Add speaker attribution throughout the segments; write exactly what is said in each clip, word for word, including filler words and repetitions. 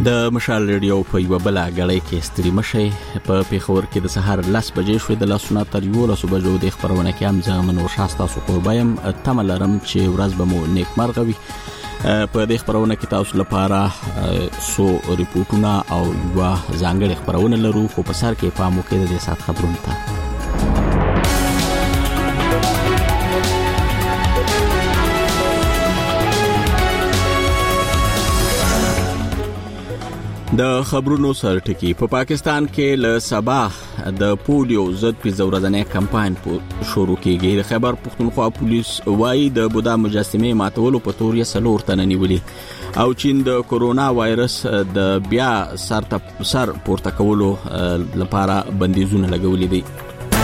Speaker 1: د مشال ریډیو په یو بل غړی کې ستړي مشي په پیښور کې د سهار لس بجې شوې د لاسونه تر یو لس بجو د خبرونه کې هم زه منور شاستا سو قربایم تملرم چې ورځ به مو نیک مرغوي په دې خبرونه کې تاسو لپاره سو ریپورتونه او یو ځانګړي خبرونه لرو خو په سر کې پام وکړئ د سات خبرونه ته د خبرونو سرټکی په پا پاکستان کې له سبا د پولیو ضد په ورځنی کمپاین شروع کیږي د خیبر پختونخوا پولیس وايي د بودا مجسمه ماتولو په تور یې سلور تن نیولې او چین د کورونا وایرس د بیا سر سر پورته کولو لپاره بندیزونه لګولې دي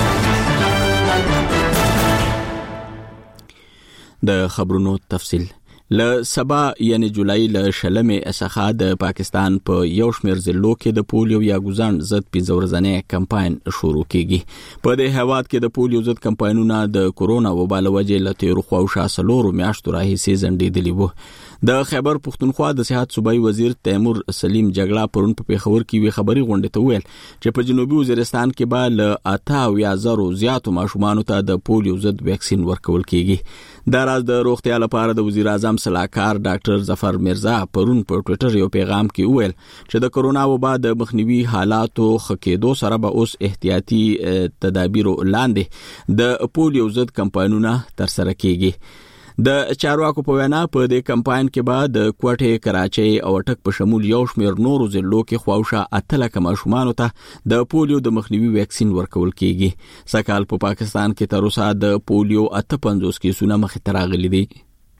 Speaker 1: د خبرونو تفصیل ل سبا یعنی جولای ل شلمې اسخا د پاکستان په یو شمیر ضلعو کې د پولیو یا ګوزان ضد په ورځنی کمپاین شروع کیږي په دې هواد کې د پولیو ضد کمپاینونه د کورونا وبا له وجې له تیر خو او شاسلور میاشتو راهیسې زندېدلی وو د خیبر پختونخوا د صحت صوبایي وزیر تیمور سلیم جګړه پرون په پیښور کې وی خبري غونډه ته ویل چې په جنوبي وزیرستان کې به ل اته یا زرو زیاتو ماشومان ته د پولیو ضد ویکسین ورکول کیږي د راز د روغتیا لپاره د وزیر اعظم صلاحکار ډاکټر ظفر مرزا پرون په ټوئیټر یو پیغام کې ویل چې د کورونا وبا د مخنیوي حالاتو خکېدو سره به اوس احتیاطي تدابیر لاندې د پولیو ضد کمپاینونه تر سره کیږي د چارواکو په وینا په دې کمپاین کې به د کوټه کراچي او ټک په شمول یو شمیر نورو ضلعو کې خواوشه اتل کما شومان ته د پولیو د مخنیوي ویکسین ورکول کیږي سکهال په پاکستان کې تر اوسه د پولیو اته پنځوس کیسونه مخ ته راغلي دي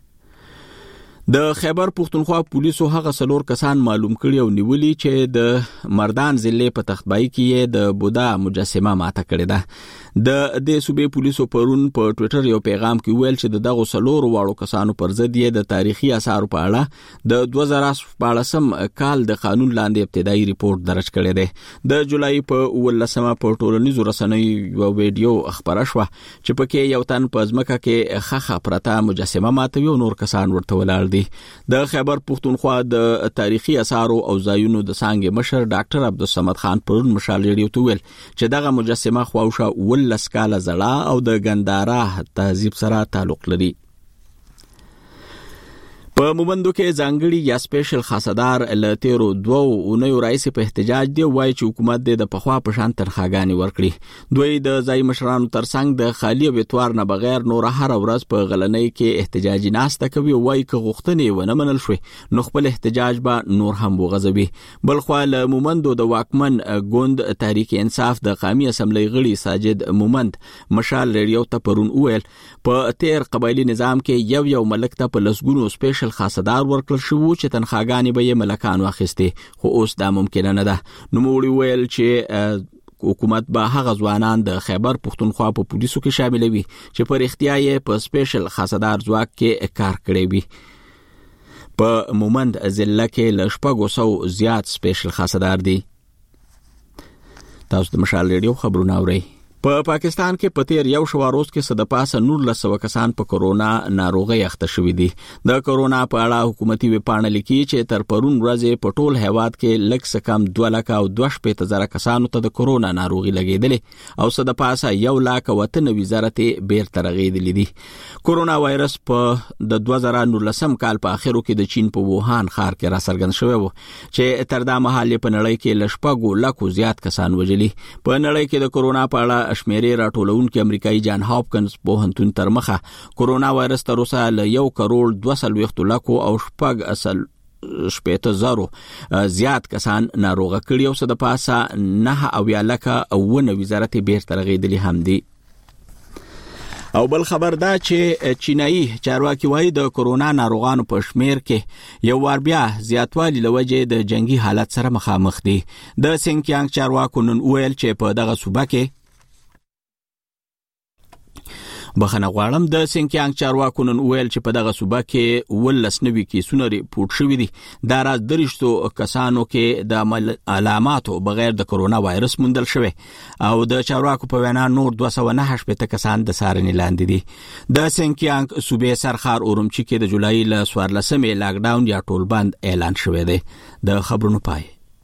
Speaker 1: د خیبر پختونخوا پولیسو هغه سلور کسان معلوم کړي او نیولي چې د مردان ضلع په تختبای کې د بودا مجسمه ماته کړې ده د دې صوبې پولیسو پرون په ټوئیټر یو پیغام کې ویل چې دغه سلور واړو کسانو پر ضد یې د تاریخي آثار په اړه د دوه زره شپاړسم کال د قانون لاندې ابتدایي ریپورت درج کړی دی د جولای په ولسمه په ټولنیزو رسنیو یو ویډیو خبره شوه چې پکې یو تن په ځمکه کې خخه پرته مجسمه ماتوي او نور کسان ورته ولاړ دي د خیبر پختونخوا د تاریخي آثار او ځایونو د څنګه مشر ډاکټر عبدالصمد خان پرون مشال ریډیو ته ویل چې دغه مجسمه خواوشه ولس کاله زړه او د ګنداره تهذیب سره تعلق لري په مومندو کې ځانګړي یا سپیشل خاصدار ل تیرو دوه اونیو رئیس په احتجاج دی وایي چې حکومت د پخوا په شان تنخواګانی ورکړي دوی د ځای مشرانو ترڅنګ د خالی ویتوار نه بغیر نور هر ورځ په غلنۍ کې احتجاجي ناسته کوي وایي چې غوښتنې ونه منل شوې نو خپل احتجاج به نور هم وغځوي بلخو ل مومندو د واکمن ګوند تحریک انصاف د قومي اسمبلی غړي ساجد مومند مشال ریډیو ته پرون ویل په تیر قبایلی نظام کې یو یو ملک ته په لسګونو سپیشل خاصدار ورکړل شو چې تنخواګانی به یې ملکان واخیستي خو اوس دا ممکن نه ده نو موږ ویل چې حکومت به هغه ځوانان د خیبر پختونخوا په پولیسو کې شاملوي چې پر اختیار یې په سپیشل خاصدار ځواک کې کار کړی وي په مومند ضلع کې ل شپږو سو زیات سپیشل خاصدار دي تاسو د مشال ریډیو خبرونه اورئ په پاکستان کې په تیر یو شو روز کې صد پاسه نور لسو کسان په کورونا ناروغي اخته شوې دي د کورونا په اړه حکومتي وپاڼه لیکي چې تر پرون ورځې په ټول هیواد کې لږ څه کم دوه لک او دوه شپږ زره کسانو ته د کورونا ناروغي لګیدلې او صد پاسه یو لک او اته نوي زره ته بیرته رغیدلې دي کورونا وایرس په د دوه زره نولسم کال په اخرو کې د چین په ووهان ښار کې را څرګند شوی و چې تر دا مهال په نړۍ کې لشپږو لکو زیات کسان وژلي په نړۍ کې د کورونا په اړه شمیرې راټولونکو امریکایي جان هاپکنز پوهنتون تر مخه کورونا وایرس تر اوسه له یو کروڑ دوه سلويخت لکو او شپږ اصل شپېته زرو زیات کسان ناروغه کړي او صد پاسه نه او یا لکه او نه وزارت بیرته رغیدلی هم دي او بل خبر دا چې چینایي چارواکي وایي د کورونا ناروغانو په شمیر کې یو وار بیا زیاتوالی لوجه د جنگي حالت سره مخامخ دي د سینکیانګ چارواکو نن ویل چې په دغه صوبه کې بخنه غواړم د سینکیانګ چارواکو نن ویل چې په دغه صوبه کې ولس نوي کیسونه ریپورت شوي دي. دا راز درشتو کسانو کې د علاماتو بغیر د کرونا وایرس موندل شوی او د چارواکو په وینا نور دوه سوه نهه شپېته کسان د څارنې لاندې دي. د سینکیانګ صوبې سرخار اورمچي کې د جولای ل څوارلسمې لاک ډاون یا ټول بند اعلان شوی دی. د خبرونو پای.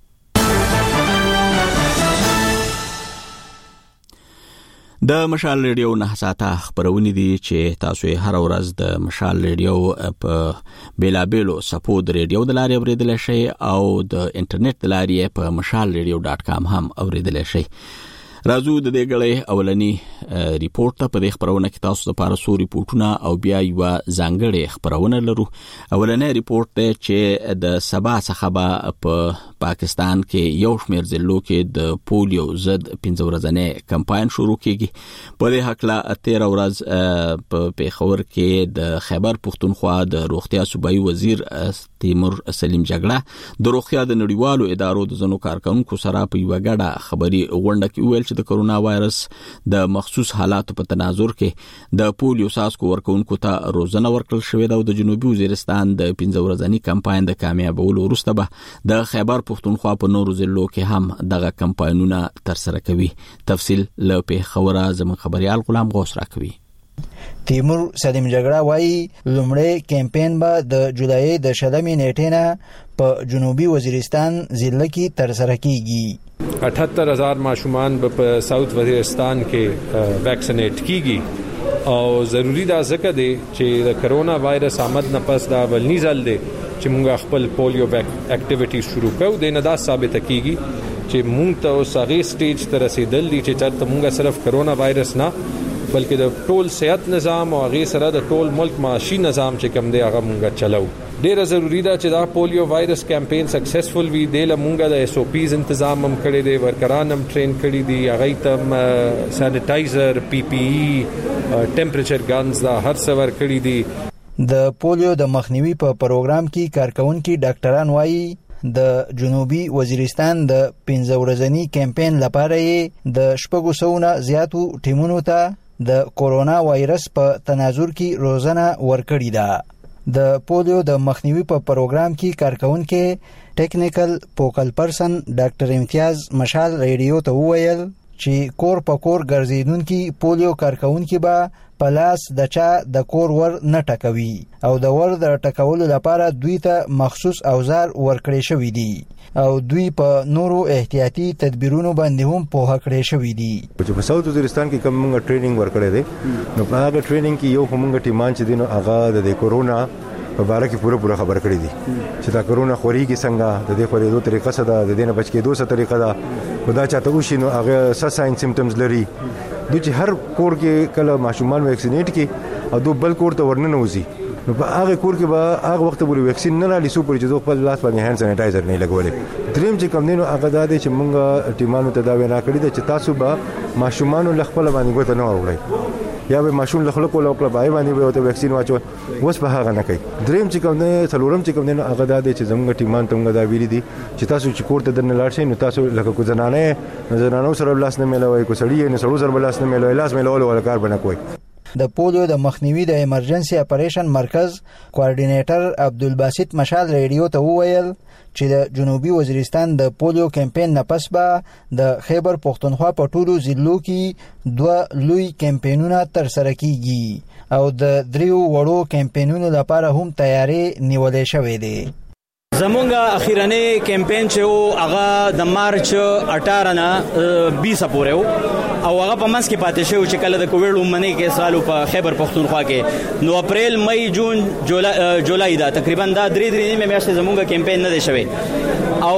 Speaker 1: د مشال ریډیو نه ساته خبرونه دي چې تاسو هر ورځ د مشال ریډیو په بیلابېلو سپود ریډیو د لارې اوریدل شي او د انټرنیټ د لارې په مشال ریډیو ډاټ کام هم اوریدل شي. راځو د دې غړې اولنی ریپورت ته. په دې خبرونه کې تاسو لپاره څو ریپورتونه او بیا یو ځانګړی خبرونه لرو. اولنی ریپورت دی چې د سبا څخه په پاکستان کې یو شمېر ضلعو کې د پولیو ضد پنځه ورځنی کمپاین شروع کیږي. په دې حق تیره ورځ په پیښور کې د خیبر پښتونخوا د روغتیا صوبایي وزیر تیمور سلیم جګړه د روغتیا د نړیوالو ادارو د ځینو کارکونکو سره په یو غړه خبري غونډه کې ویل چې د کرونا وایرس د مخصوص حالاتو په تناظر کې د پولیو ساسکو ورکونکو ته روزنه ورکړل شوې ده او د جنوبي وزیرستان د پنځه ورځنی کمپاین د کامیابولو وروسته به د خیبر پښتونخوا په نورو ضلعو کې هم دغه کمپاینونه ترسره کوي. تفصیل له پیښوره زموږ خبريال غلام غوث راکوي.
Speaker 2: تیمور سلیم جګړه وایي لومړی کمپاین به د جولای د شلمې نیټې نه په جنوبي وزیرستان ضلع کې ترسره کیږي.
Speaker 3: अठहत्तर हजार माशुमान په south Waziristan کې vaccinate کیږي او ضروری دا ځکه دی چې د کرونا وایرس آمد نه پس دا ولنی ځل دی چې موږ خپل پولیو اکټیویټیز شروع کوو. د نه دا ثابت کیږي چې موږ ته اوس هغه سټیج ته رسیدل دي چې چرته موږ صرف کرونا وایرس نه بلکې د ټول صحت نظام او هغه سره د ټول ملک معاشي نظام چې کوم دی هغه موږ چلاو. ډیره ضروری ده چې دا پولیو وایرس کمپاین سکسسفل وي. د لمونګه د اس او پیز تنظیم هم کړی دی, ورکران هم ټرین کړی دي, هغه تم سانیټایزر, پی پی ای, ټمپریچر ګنز دا هر څه ور کړی دي.
Speaker 2: د پولیو د مخنیوي په پروګرام کې کارکونکو ډاکټران وایي د جنوبي وزیرستان د پنځه ورځنی کمپاین لپاره د شپږو سوو نه زیاتو ټیمونو ته د کورونا وایرس په تناظر کې روزنه ورکړې ده. د پولیو د مخنیوي په پروګرام کې کارکونکو ټیکنیکل فوکل پرسن ډاکټر امتیاز مشال ریډیو ته وویل چې کور په کور ګرځیدونکو پولیو کارکونکو به په لاس د چا د کور ور نه ټکوي او د ور د ټکولو لپاره دوی ته مخصوص اوزار ورکړي شوی دي او دوی په نورو احتیاطي تدبیرونو باندې هم په هکړې شوی دي.
Speaker 4: چې په ساوث وزیرستان کې کوم موږ ټریننګ ورکړی دی نو په هغه ټریننګ کې یو موږ ټیمان چې دینو هغه د کورونا په اړه کې پوره پوره خبر کړی دي چې دا کورونا خوريږي څنګه, د دې خورېدو طریقه څه ده, د دې نه بچ کېدو څه طریقه ده, خدا چاته وشي نو هغه څه ساين سیمټمز لري. دوی چې هر کور کې کله ماشومان ویکسینیټ کی او دو بل کور ته ورننه وځي نو په هغه کور کې به هغه وخت پورې ویکسین نه لالي سو پورې چې دوی خپل لاس باندې هاند سانیټایزر نه لګولې. دریم چې کوم دینو هغه دا دی چې موږ ټیمانو ته دا وینا کړی ده چې تاسو به ماشومان له خپل باندې ګوت نه وروړئ یا به ماشوم له خلکو له خپل بای باندې به ته ویکسین واچو اوس په هغه نه کوي. دریم چې کوم نه څلورم چې کوم نه هغه دا دی چې زموږ ټیمان ته موږ دا ویلي دي چې تاسو چې کور ته درنه لاړ شئ نو تاسو لکه کو زنانه زنانو سره لاس نه ملوي, کو سړی نه سړو سره لاس نه ملوي, لاس ملول ولا کار بنه کوي.
Speaker 2: د پولیو د مخنیوي د ایمرجنسي اپریشن مرکز کوارډینیټر عبدالباسط مشال ریډیو ته وویل چې د جنوبي وزیرستان د پولیو کمپاین نه پس به د خیبر پښتونخوا په ټولو ضلعو کې دوه لوی کمپاینونه ترسره کیږي او د دریو وړو کمپاینونو لپاره هم تیاری نیولې شوې ده.
Speaker 5: زمونږ اخیرنی کمپاین چې او هغه د مارچ اٹھارہ نه بیس پورې او هغه په منځ کې پاتې شو چې کله د کووډ ومنه کې سالو په خیبر پښتونخوا کې نو اپریل مئی جون جولای دا تقریبا دا درې درې نیمه میاشتې زمونږ کمپاین نه دی شوی او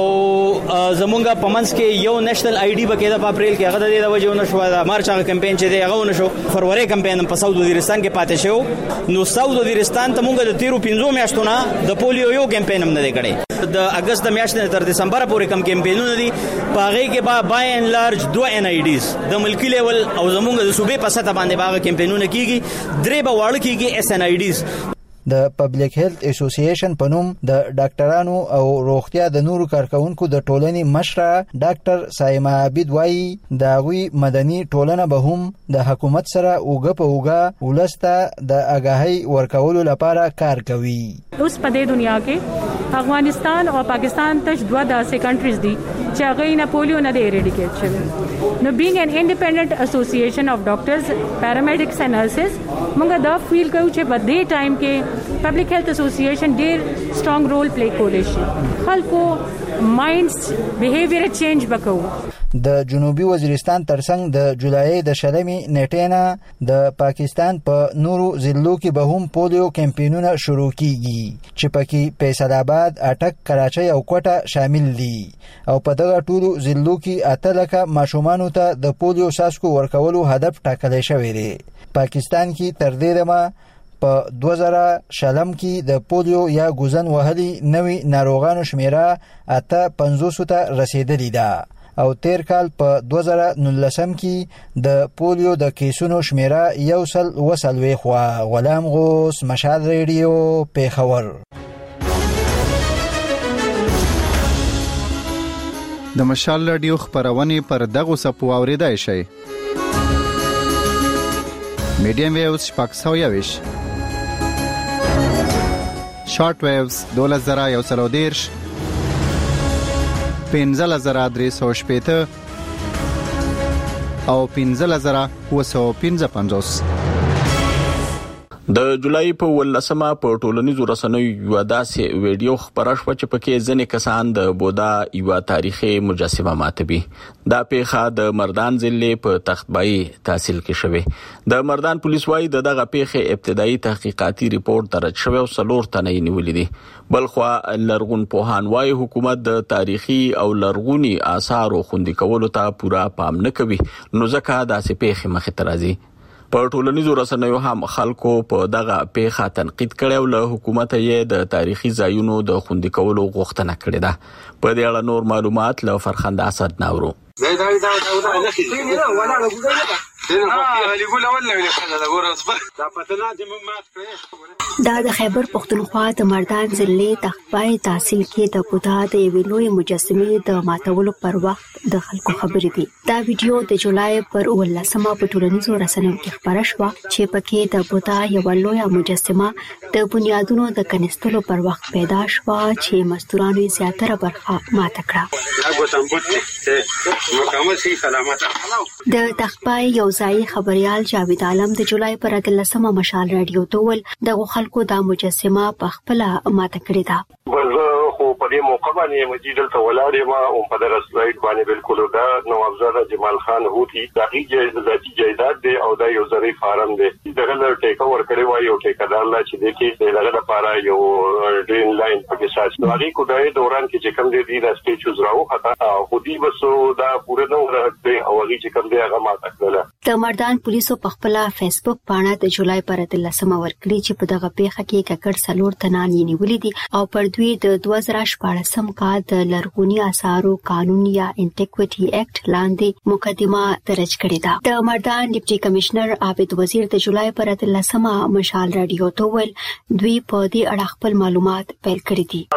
Speaker 5: زمونږ په منځ کې یو نېشنل آی ډي بکې د اپریل کې هغه د وجه ونه شو د مارچ هغه کمپاین چې دی هغه ونه شو. فروری کمپاین په ساوث وزیرستان کې پاتې شو نو ساوث وزیرستان ته مونږ د تیرو پنځو میاشتو نه د پولیو یو کمپاین هم نه دی کړی. د اگست د میاشتې تر دسمبر پورې کم کمپاینونه دي پاغه کې با بای ان لارج دوه ان آی ډیز د ملکی لیول او زمونږ د صوبې په سطح باندې باغ کمپاینونه کیږي, درې به واړه کیږي اس ان آی ډیز.
Speaker 2: د پبلک هیلث اسوسییشن په نوم د ډاکټرانو او روغتیا د نورو کارکونکو د ټولنې مشره ډاکټر سایما عابد وایي د هغوی مدني ټولنه به هم د حکومت سره اوږه په اوږه ولسته د آګاهۍ ورکولو لپاره کار کوي.
Speaker 6: اوس په دې دنیا کې افغانستان او پاکستان تش دوه داسې کنټریز دي چې هغه نه پولیو نه دی اریډیکیټ شوی. نو بینګ ان انډیپندنت اسوسییشن اف ډاکټرز پیرامیډکس اینڈ نرسز موږ دا فیل کوو چې په دې ټایم کې پبلک هیلث اسوسییشن ډیر سټرونګ رول پلی کولی شي. خلکو مایندز بیهیویر چینج وکړو.
Speaker 2: د جنوبي وزیرستان ترڅنګ د جولای د شلمې نیټې نه د پاکستان په نورو ضلعو کې به هم پولیو کمپینونه شروع کیږي چې پکې فیصل آباد، اټک، کراچۍ او کوټه شامل دي او په دغه ټولو ضلعو کې اته لکه ماشومانو ته د پولیو څاڅکو ورکولو هدف ټاکلی شوی دی. پاکستان کې تر دې دمه په دوه زره شلم کې د پولیو یا ګوزن وهلي نوي ناروغانو شمیره اته پنځوس ته رسیدلی ده او تیر کال په دوه زره نولسم کې د پولیو د کیسونو شمیره یو سل وسلوي خوا. غلام غوث، مشال ریډیو، پیښور.
Speaker 7: د مشال ریډیو خبرونه پر دغه سپو اوریدای شي. میډیم ویوز شپږ سوه یویش، شارټ ویوز دولس زره یو سل او دیرش، پنځه زره درې سوه شپېته او پنځه زره اووه سوه پنځه پنځوس.
Speaker 1: د جولای په ولسمه په ټولنیزو رسنیو یو داسې ویډیو خبره شوه چې پکې ځینې کسان د بودا یو تاریخي مجسمه ماتوي. دا پیښه د مردان ضلع په تختبای تحصیل کې شوه. د مردان پولیس وايي دغه پیښه ابتدایي تحقیقاتي ریپورت درج شوی او څلور تنه یې نیولې دي. بلخوا لرغون پوهان وايي حکومت د تاریخي او لرغوني آثارو خوندي کولو ته پوره پام نه کوي، نو ځکه داسې پیښې مخې ته راځي. په ټولنیزو رسنیو هم خلکو په دغه پیښه تنقید کړی او له حکومت یې د تاریخي ځایونو د خوندي کولو غوښتنه کړې ده. په دې اړه نور معلومات له فرخنده اسد ناورو.
Speaker 8: دا د خیبر پختونخوا د مردان ضلع تختبای تحصیل کې د بودا د یوې لویې مجسمې د ماتولو پر وخت د خلکو خبرې دي. دا ویډیو د جولای پر اوولسمه په ټولنیزو رسنیو کې خپره شوه چې پکې د بودا یوه لویه مجسمه د بنیادونو د کنستلو پر وخت پیدا شوه چې مزدورانو یې زیاتره برخه ماته کړه. د تختبای یو ځایي خبريال جاوید عالم د جولای پر اتلسمه مشال رادیو ته ول دغه خلکو دا مجسمه په خپل ماته کړې ده.
Speaker 9: خو په دې موقع باندې مجیدل ته ولاړې ما او په درس سلاید باندې بالکل دا نواب زاده جمال خان هوتی دغه ذاتی جایداد دی او دا یو زری فارم دی. دغه له ټیک اور کړی وای او ټیکدار لا چې د کې دغه لپاره یو ډرین لاین پکې ساس نو هغه کو دای دوران کې چې کوم دی د سټیچوز راو خطا خو دی بسو دا پوره نو راځي او هغه چې کوم دی هغه ماته کړل.
Speaker 8: د مردان پولیسو په خپل فیسبوک باندې د جولای پر اتلسمه ورکړي چې په دغه پیښه کې ککړ سلور تنان یې نیولې دي او پر دوی د دوه زره شپاړسم کال د لرغوني آثارو قانون یا انټیکویټي اکټ لاندې مقدمه درج کړې ده. د مردان ډیپټي کمشنر عابد وزیر د جولای پر اتلسمه مشال رادیو ته ول دوی په دې اړه خپل معلومات پیل کړي دي.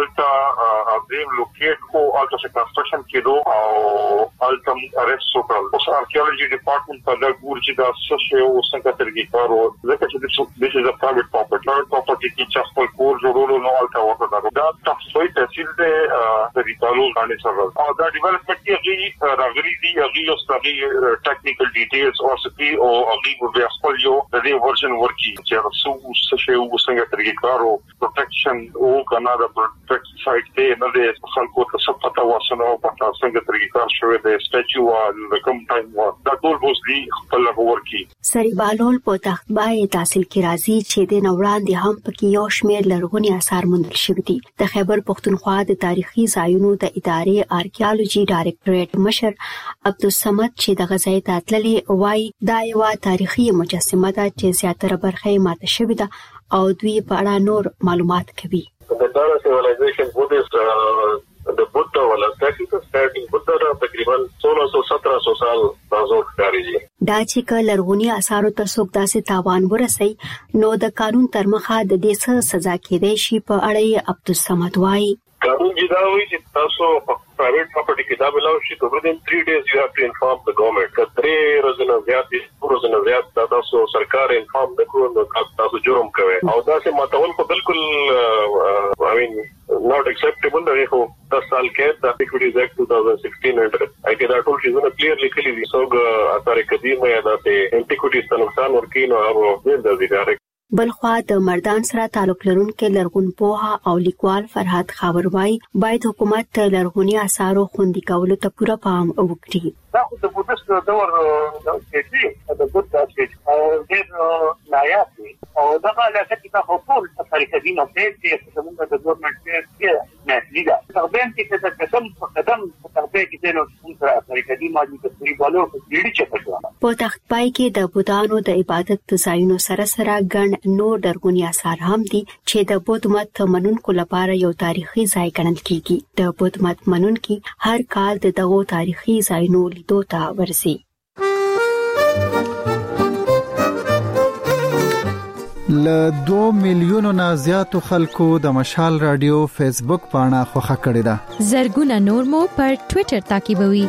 Speaker 9: ابراهیم لوکیټ کو الټا کنسټرکشن کېدو او الټم ارست وکړل. اوس آرکیولوژي ډپارټمنټ په دغه ګور چې دا څه او څنګه ترګی کارو ځکه چې د دې د پرایویټ پراپرټي پراپرټي کې چې خپل کور جوړولو نو الټا وکړل. دا تاسو ته تحصیل د ریټالو باندې سره او دا ډیولپمنٹ کې راغلي دي هغه یو ستاسو ټیکنیکل ډیټیلز او سپي او هغه به خپل یو د دې ورژن ورکی چې تاسو څه او څنګه ترګی کارو پروټیکشن او کنه د پروټیکټ سایت ته نه د خلکو ته څه پتا واسنه او پتا څنګه طریقې کار شوی د سټیچو او د کوم ټایم دا ټول بوزلي خپل ورکی.
Speaker 8: سری بالول په تختبای تحصیل کې راځي چې د نوړاندې هم پکې یو شمېر لرغوني آثار موندل شوي دي. د خیبر پختونخوا د تاریخي ځایونو د ادارې آرکیالوجي ډایریکټوریټ مشر عبدالصمد چې د غزای ته تللی وای دا یو تاریخي مجسمه ده چې زیاتره برخه ماته شوې ده او دوی په اړه نور معلومات کوي.
Speaker 9: The Dara civilization Buddhist uh, the Buddha wala statue starting Buddha تقریبا सोलह सौ सत्रह सौ साल تاسو ښکاري.
Speaker 8: دا چې ک لرغونی آثارو ته څوک داسې تاوان ورسي نو د قانون تر مخه د دې څه سزا کېدای شي په اړه عبدالصمد وایي.
Speaker 9: قانون جدا وي چې تاسو په پرایویټ پراپرټي کې دا بلاو شي ته within three days you have to inform the government کتري روزنه زیات دي روزنه زیات تاسو سرکار انفارم نکړو نو تاسو جرم کوي او دا چې ماتول په بالکل I mean not acceptable دی خو ten سال کې د Equities Act twenty sixteen انټر اګه دا ټول شیزونه کلیرلی کلی دي سوګ اثر قدیمه یا د انټیکوټیز ته نقصان ورکینو هغه د ادارې
Speaker 8: بلخوا د مردان سره تعلق لرونکو لرغون پوها او لیکوال فرحات خاوروای باید حکومت ته لرغونی آثارو خوندي کولو ته پوره پام وکړي.
Speaker 9: دا خو د بودست دور کې دي د بودست کې او د نایاب دي او دا له څه په خپل اثر قدیمه کې چې موږ د ګورنمنت کې نه لیدا تقدم کې د قسم قدم تربیه کې نو څنګه اثر قدیمه د تقریبالو ډیری چپټه
Speaker 8: په تخت پای کې د بودانو د عبادت ځایونو سره سره ګڼ نور لرغوني آثار هم دي چې د بودھ مت منونکو لپاره یو تاریخي ځای ګڼل کیږي. د بودھ مت منونکي هر کال د دغو تاریخي ځایونو لیدو ته ورسي.
Speaker 7: ل دو میلیونو نه زیاتو خلکو د مشال رادیو فیسبوک پاڼه خوښه کړې ده.
Speaker 10: زرګونه نور مو پر ټوئیټر تعقیبوي.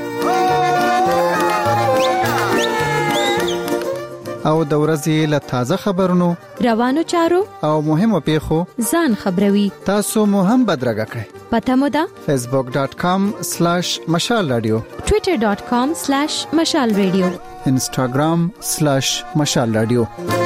Speaker 7: او د ورځې له تازه خبرونو
Speaker 10: روانو چارو
Speaker 7: او مهمو پیښو
Speaker 10: ځان خبروي.
Speaker 7: تاسو مو هم بدرګه کړئ.
Speaker 10: پته مو ده
Speaker 7: facebook dot com slash mashal radio
Speaker 10: twitter dot com slash mashal radio
Speaker 7: instagram slash mashal radio.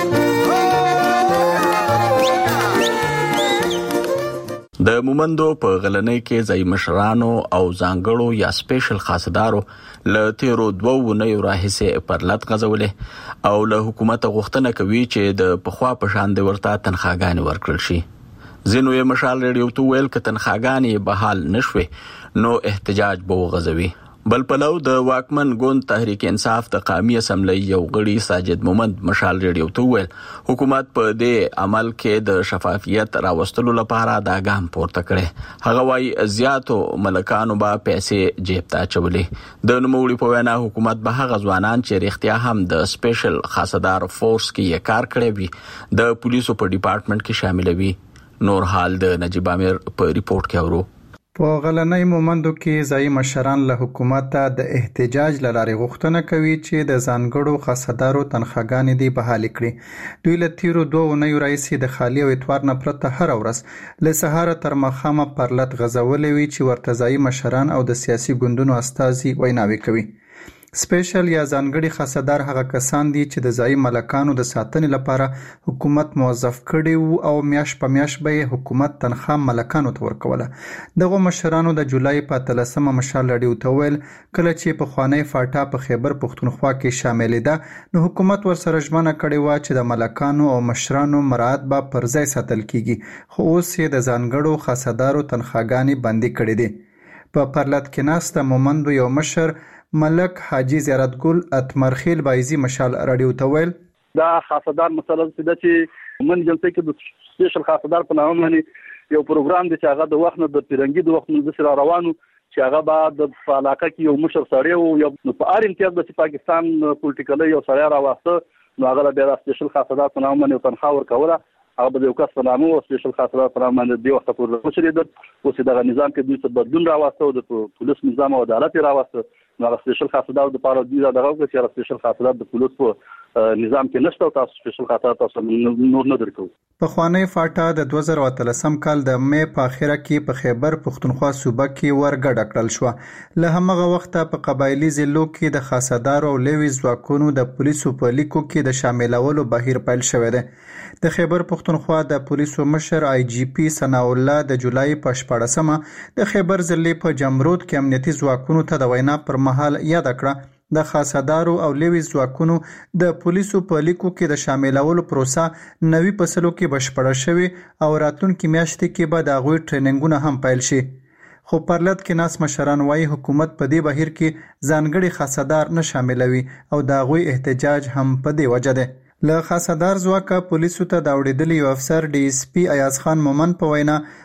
Speaker 1: د مومندو په غلنۍ کې ځای مشرانو او ځانګړو یا سپیشل خاصدارو له تیرو دوو نه راهیسې پر لټ غځولې او له حکومت غوښتنه کوي چې د پخوا په شان د ورته تنخواګانې ورکړل شي. ځینو یې مشال ریډیو ته ویل ک تنخواګانې بحال نشوي نو احتجاج به وغځوي. بل پلو د واکمن ګوند تحریک انصاف د قومي اسمبلی یو غړي ساجد مومند مشال ریډیو ته ویل حکومت په دې عمل کې د شفافیت راوستلو لپاره دا ګام پورته کړي. هغه وايي زیاتو ملکانو به پیسې جیب ته چولې. د نوموړي په وینا حکومت به هغه ځوانان چې رښتیا هم د سپیشل خاصدار فورس کې کار کړی وي د پولیسو په ډپارټمنټ کې شاملوي. نور حال د نجیب امیر په ریپورت کې اورو.
Speaker 7: په غلنۍ مومندو کې ځای مشران له حکومت ته د احتجاج لارې غوښتنه کوي چې د ځانګړو خاصدارو تنخواګانې دي بحال کړي. دوی له تیرو دوه اونیو راهیسې د خالی او اتوار نه پرته هر ورځ له سهاره تر ماښامه پر لټ غځولې وي چې ورته ځای مشران او د سیاسي ګوندونو استازي ویناوي کوي. سپیشل یا ځانګړي خاصدار هغه کسان دي چې د ځای ملکانو د ساتنې لپاره حکومت موظف کړي وو او میاش په میاش به حکومت تنخواه ملکانو ته ورکوله. دغه مشرانو د جولای په اتلسمه مشال رادیو ته ویل کله چې په خوانی فاټا په خیبر پښتونخوا کې شامل ده نو حکومت ورسره ژمنه کړې و چې د ملکانو او مشرانو مراعات به پر ځای ساتل کیږي خو اوس یې د ځانګړو خاصدارو تنخواګانې بندي کړې دي. په پرلط کې ناسته مومندو یو مشر ملک حاجی زیارت ګل اتمرخیل بایزی مشال رادیو ته ویل
Speaker 11: دا خاصدار مسله چې من جلسه کې د سپیشل خاصدار په نامه باندې یو پروګرام دی چې هغه د وخت نه د پیرنګي د وخت نه سره روانو چې هغه بعد په علاقه کې یو مشر سړی او یو په اړ امتیاز د پاکستان پولیټیکل یو سړی راوسته نو هغه بیا د سپیشل خاصدار په نامه باندې تنخواه ورکوله. هغه به یو کس په نامه او سپیشل خاصدار په نامه باندې دی وخت پورې وشریدل. اوس دغه نظام کې دوی څه بدلون راوسته او د پولیس نظام او عدالت راوسته. نو هغه سپیشل خاصدار د پاره دی دغه وکړي چې هغه سپیشل خاصدار د پولیس په نظام کې نشته او تاسو سپیشل خاصدار تاسو نور نه درکو.
Speaker 7: په خوانی فاټا د دوه زره اتلسم کال د مې په اخره کې په خیبر پښتونخوا صوبه کې ورګډ کړل شو. له همغه وخته په قبایلی ضلعو کې د خاصدار او لوی ځواکونو د پولیسو په لیکو کې د شاملولو بهیر پیل شوی دی. د خیبر پښتونخوا د پولیسو مشر آی جی پی ثنا الله د جولای په شپاړسمه د خیبر ضلع په جمرود کې امنیتي ځواکونو ته د وینا پر مهال یاد کړه د خاصدارو او لوی ځواکونو د پولیسو په لیکو کې د شاملولو پروسه نوي فصلو کې بشپړه شوې او راتلونکي میاشتې کې به د هغوی ټریننګونه هم پیل شي. خو پرلط کې ناس مشران وايي حکومت په دې بهیر کې ځانګړي خاصدار نه شاملوي او د هغوی احتجاج هم په دې وجه ده. له خاصدار ځواکه پولیسو ته د اوړېدلي یو افسر ډي اس پی ایاز خان مومن په وینا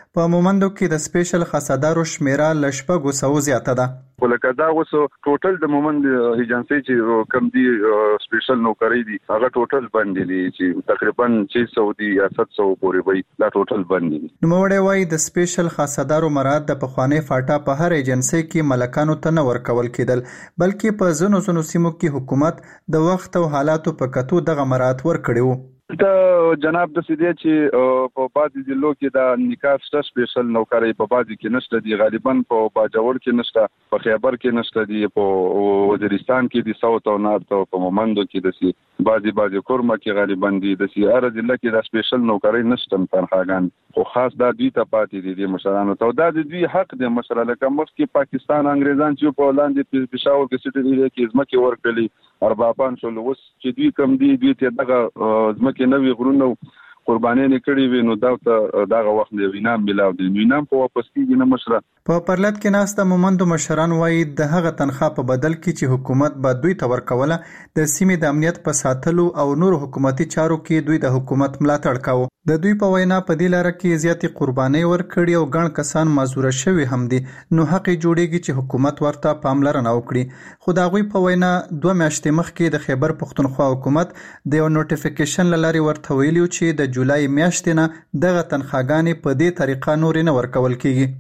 Speaker 7: په مومندو کې د سپیشل خاصدارو شمیره ل شپږو سوو زیاته ده.
Speaker 12: ولکه دا اوس ټوټل د مومند ایجنسی چې کم دي سپیشل نوکری دي هغه ټوټل باندې دي چې تقریبا شش سوه دي یا سات سوه پورې وي دا ټوټل باندې دي.
Speaker 7: نو وړي وای د سپیشل خاصدارو مراد د پخوانی فاټا په هر ایجنسی کې ملکانو ته نه ورکول کېدل بلکې په زنو زنو سیمو کې حکومت د وخت او حالاتو په کتو دغه مراد ورکړي وو.
Speaker 12: د جناب د سیدی چې په بعضي ضلعو کې د نکاح سټ سپیشل نوکری په بعضي کې نشته دي غالبا په باجوړ کې نشته په خیبر کې نشته دي په وزیرستان کې دي ساوث او نارث او په مومندو کې د سی بعضي بعضي کورما کې غالبا دي د سی ار ضلع کې د سپیشل نوکری نشته تنخواګان خو خاص د دوی ته پاتې دي د مشرانو ته دا د دوی حق دی مشر لکه مخکې پاکستان انګریزان چې په لاندې پېښور کې سټډي کې ځمکې ورکړي اربابان شول اوس چې دوی کم دي دوی ته دغه ځمکې نوې غرونو قرباني نه کړی وي نو دا ته دغه وخت دی وینام ملاو دی وینام په واپس کیږي نه مشره.
Speaker 7: په پرلط کې ناسته مومندو مشران وایي د هغه تنخوا په بدل کې چې حکومت به دوی ته ورکوله د سیمې د امنیت په ساتلو او نور حکومتي چارو کې دوی د حکومت ملاتړ کاوه. د دوی په وینا په دې لاره کې زیاتې قرباني ورکړي او ګڼ کسان معذوره شوي هم دي نو حق جوړیږي چې حکومت ورته پاملرنه وکړي. خو د هغوی په وینا دوه میاشتې مخکې د خیبر پښتونخوا حکومت د یو نوټیفیکیشن له لارې ورته ویلي چې د جولای میاشتې نه دغه تنخواګانې په دې طریقه نورې نه ورکول کیږي.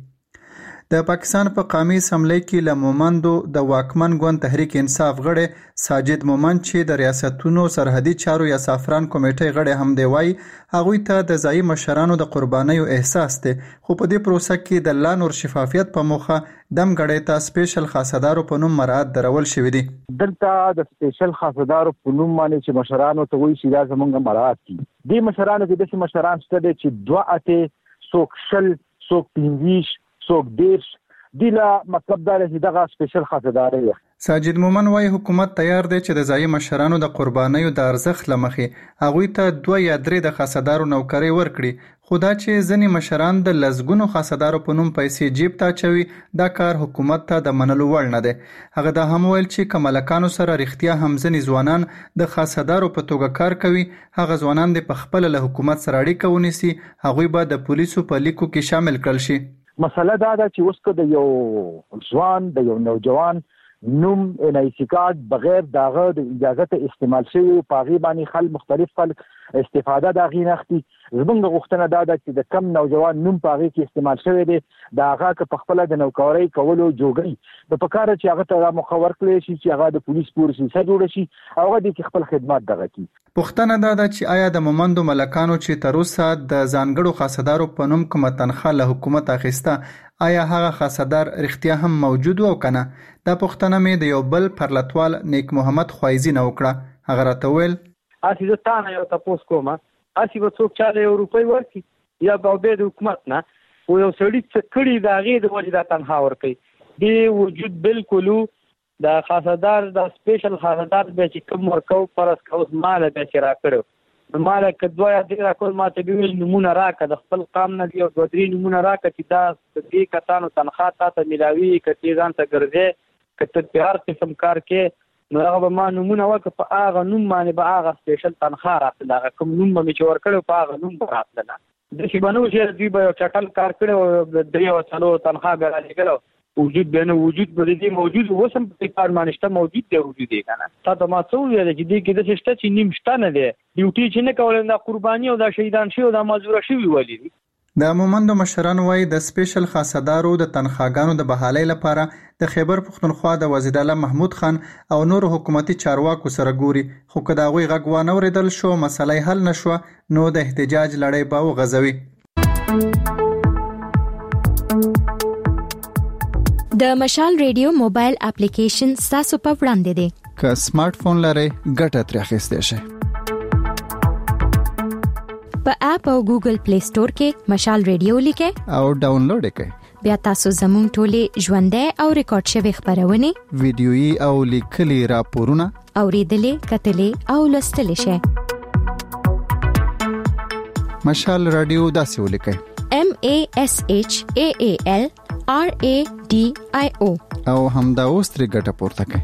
Speaker 7: د پاکستان په قومي اسمبلی کې له مومندو د واکمن ګوند تحریک انصاف غړي ساجد مومند چې د ریاستونو سرحدي چارو یا سافران کمیټې غړي هم دی وایي هغوی ته د ځایي مشرانو د قربانیو احساس دی خو په دې پروسه کې د لا نور شفافیت په موخه دم غړي ته سپیشل خاصدارو په نوم مراعات درول شوی دی.
Speaker 13: دلته د سپیشل خاصدارو په نوم باندې چې مشرانو ته وایي چې دا زمونږ مراعات دي. دې مشرانو کې د مشران شته دي چې دوه اته څوک شل څوک پنځه څوک دیرش دی لا مطلب دا چې دغه سپیشل خاصدار دی.
Speaker 7: ساجد مومن وايي حکومت تیار دی چې د ځایي مشرانو د قربانیو د ارزښت لمخې هغوی ته دوه یا درې د خاصدارو نوکری ورکړي خو دا چې ځینې مشران د لسګونو خاصدارو په نوم پیسې جیب ته اچوي دا کار حکومت ته د منلو وړ نه دی. هغه دا هم ویل چې که ملکانو سره رښتیا هم ځینې ځوانان د خاصدارو په توګه کار کوي هغه ځوانان د پخپله له حکومت سره اړیکه ونیسي هغوی به د پولیسو په لیکو کې شامل کړل شي.
Speaker 13: مسله دا ده چې اوس که د یو ځوان د یو نوجوان نوم ان آی سی کارت بغیر داغه د اجازه استعمال شوی په هغې باندې خلک مختلف خلک استفاده د هغې نه اخلي. زموږ غوښتنه دا ده چې د کم نوجوان نوم په هغې کې استعمال شوی دی د هغه که پخپله د نوکرۍ کولو جوګۍ د پکاره چې هغه ته دا موخه ورکړی شي چې هغه د پولیس پورې سلسله جوړه شي او هغه دې کې خپل خدمات دغه کړي.
Speaker 7: پوښتنه دا ده چې آیا د مومندو ملکانو چې تر اوسه د ځانګړو خاصدارو په نوم کومه تنخوا له حکومت اخیسته آیا هغه خاصدار رښتیا هم موجود او کنه؟ دا پوښتنه مې د یو بل پرلطوال نیک محمد خوایزي نه وکړه. هغه راته ویل
Speaker 14: اسی زه تا نه یو تاسو کوم اسی به څوک چاله یو روپۍ ورکړي یا به د حکومت نه او یو سړی څه کړي د هغې د وجې دا تنخوا ورکوي دې وجود بالکل د خاصدار د سپیشل خاصدار بیا چې کوم ورکو فرض که اوس ماله بیا چې راکړو نو ماله که دوه یا درې راکول ما ته ویل نومونه راکړه د خپل قام نه دي او دوه درې نومونه راکړه چې دا د دې کسانو تنخوا تا ته میلاوي که ته ځان ته ګرځې که ته په هر قسم کار کې نو هغه به ما نومونه وکړه په هغه نوم باندې به هغه سپیشل تنخوا راتله هغه کوم نوم به مې چې ورکړی په هغه نوم به راتله داسې به نه و چې دوی به یو چټل کار کړی او د درې او څلورو تنخوا به رالېږله وجود به نه وجود به د دې موجود اوس هم په کار باندې شته موجود دی وجود یې که نه تا ته ما څه وویله چې دې کې داسې شته چې نیم شته نه دی ډیوټي چې نه کولی دا قرباني او دا شهیدان شوي او دا معذوره شوي ولې دي.
Speaker 7: د مومندو مشران وایي د سپیشل خاصدارو د تنخواګانو د بحالۍ لپاره د خیبر پښتونخوا د وزیراعلی محمود خان او نور حکومتي چارواکو سره ګوري خو که د هغوی غږ وانه اورېدل شو مسله حل نه شوه نو د احتجاج لړۍ به وغځوي.
Speaker 10: د مشال ریډیو موبایل اپلیکیشن ستاسو په وړاندې دی.
Speaker 7: که سمارټ فون لرئ ګټه ترې اخیستی شئ.
Speaker 10: په اپ او ګوګل پلی سٹور کې مشال ریډیو لیکئ
Speaker 7: او ډاونلوډ یې کړئ.
Speaker 10: بیا تاسو زموږ ټولې ژوندۍ او ریکارډ شوي خپرونې
Speaker 7: ویډیويي او لیکلي راپورونه
Speaker 10: اورېدلې کتلې او لوستلی شئ.
Speaker 7: مشال رادیو داسې ولیکئ
Speaker 10: M A S H A A L R A D I O
Speaker 7: او همدا اوس ترې ګټه پورته کړئ.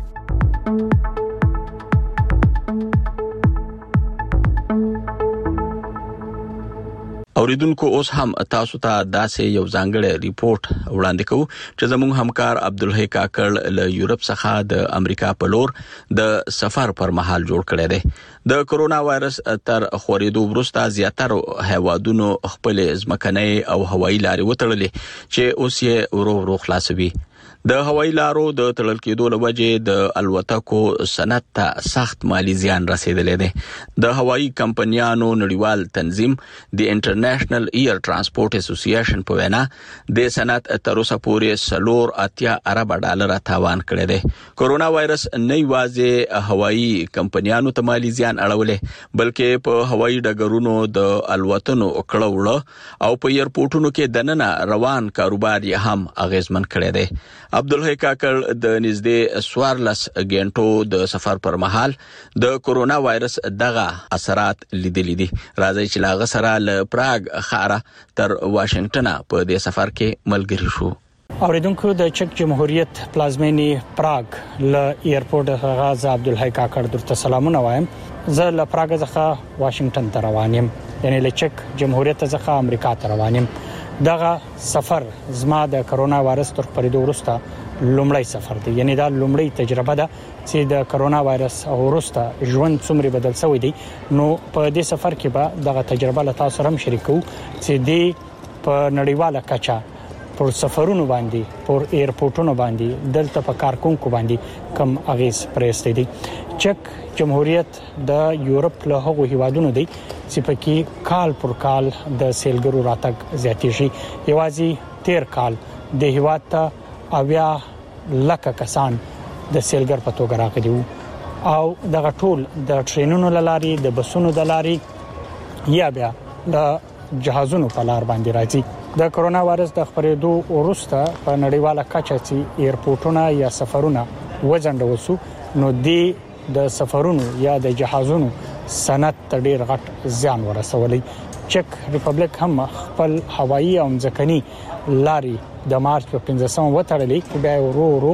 Speaker 1: اوریدونکو اوس هم تاسو ته داسې یو ځانګړی ریپورت وړاندې کوو چې زموږ همکار عبدالحی کاکړ له یورپ څخه د امریکا په لور د سفر پر مهال جوړ کړی دی. د کرونا وایرس تر خورېدو وروسته زیاتره هیوادونو خپل ځمکنۍ او هوایي لارې وتړلې چې اوس یې ورو ورو خلاصوي. د هوایي لارو د تړل کېدو له وجې د الوتکو صنعت ته سخت مالی زیان رسیدلی دی. د هوایي کمپنیانو نړیوال تنظیم د انټرنیشنل ایر ترانسپورټ اسوسییشن په وینا د صنعت تر اوسه پورې څلور اتیا ارب ډالره تاوان کړی دی. کرونا وایرس نه یوازې هوایي کمپنیانو ته مالی زیان اړولی بلکې په هوایي ډګرونو د الوتنو کړه وړه او په ایرپورټونو کې دننه روان کاروبار یې هم اغیزمن کړی دی. عبدالحی کاکړ د نږدې سوارلس غنټو د سفر پر مهال د کرونا وایرس دغه اثرات لیدلي دي. راځي چې لاغه سره له پراګ ښاره تر واشنگټن په دې سفر کې ملګری شو.
Speaker 15: اوریدونکو د چک جمهوریت پلازمینی پراګ له ایرپورټ غاز عبدالحی کاکړ درته سلامونه وایم. زه له پراګ څخه واشنگټن ته روان یم، یعنی له چک جمهوریت څخه امریکا ته روان یم. دغه سفر زما د کرونا وایرس تر خپرېدو وروسته لومړی سفر دی، یعنی دا لومړی تجربه ده چې د کرونا وایرس وروسته ژوند څومره بدل شوی دی. نو په دې سفر کې به دغه تجربه له تاسو سره هم شریکو چې دی په نړیواله کچه پر سفرونو باندې پر ایرپورټونو باندې دلته په کارکونکو باندې کم اغیز پرېستې دي. چک جمهوریت د یورپ له هغو هیوادونو دی چې پکې کال پر کال د سیلګرو راتګ زیاتېږي. یوازې تیر کال د هیواد ته اویا لکه کسان د سیلګر په توګه راغلي وو او دغه ټول د ټرینونو لاري د بسونو د لاري یا بیا د جهازونو په لار باندې راځي. د کرونا وایرس د خپرېدو وروسته په نړیواله کچه چې ایرپورټونه یا سفرونه وځنډول شو نو دی د سفرونو یا د جهازونو صنعت ته ډیر غټ زیان ورسولی. چک ریپبلیک هم خپل هوایي او ځمکني لاري د مارچ په پنځمه وتړلې چې بیا ورو ورو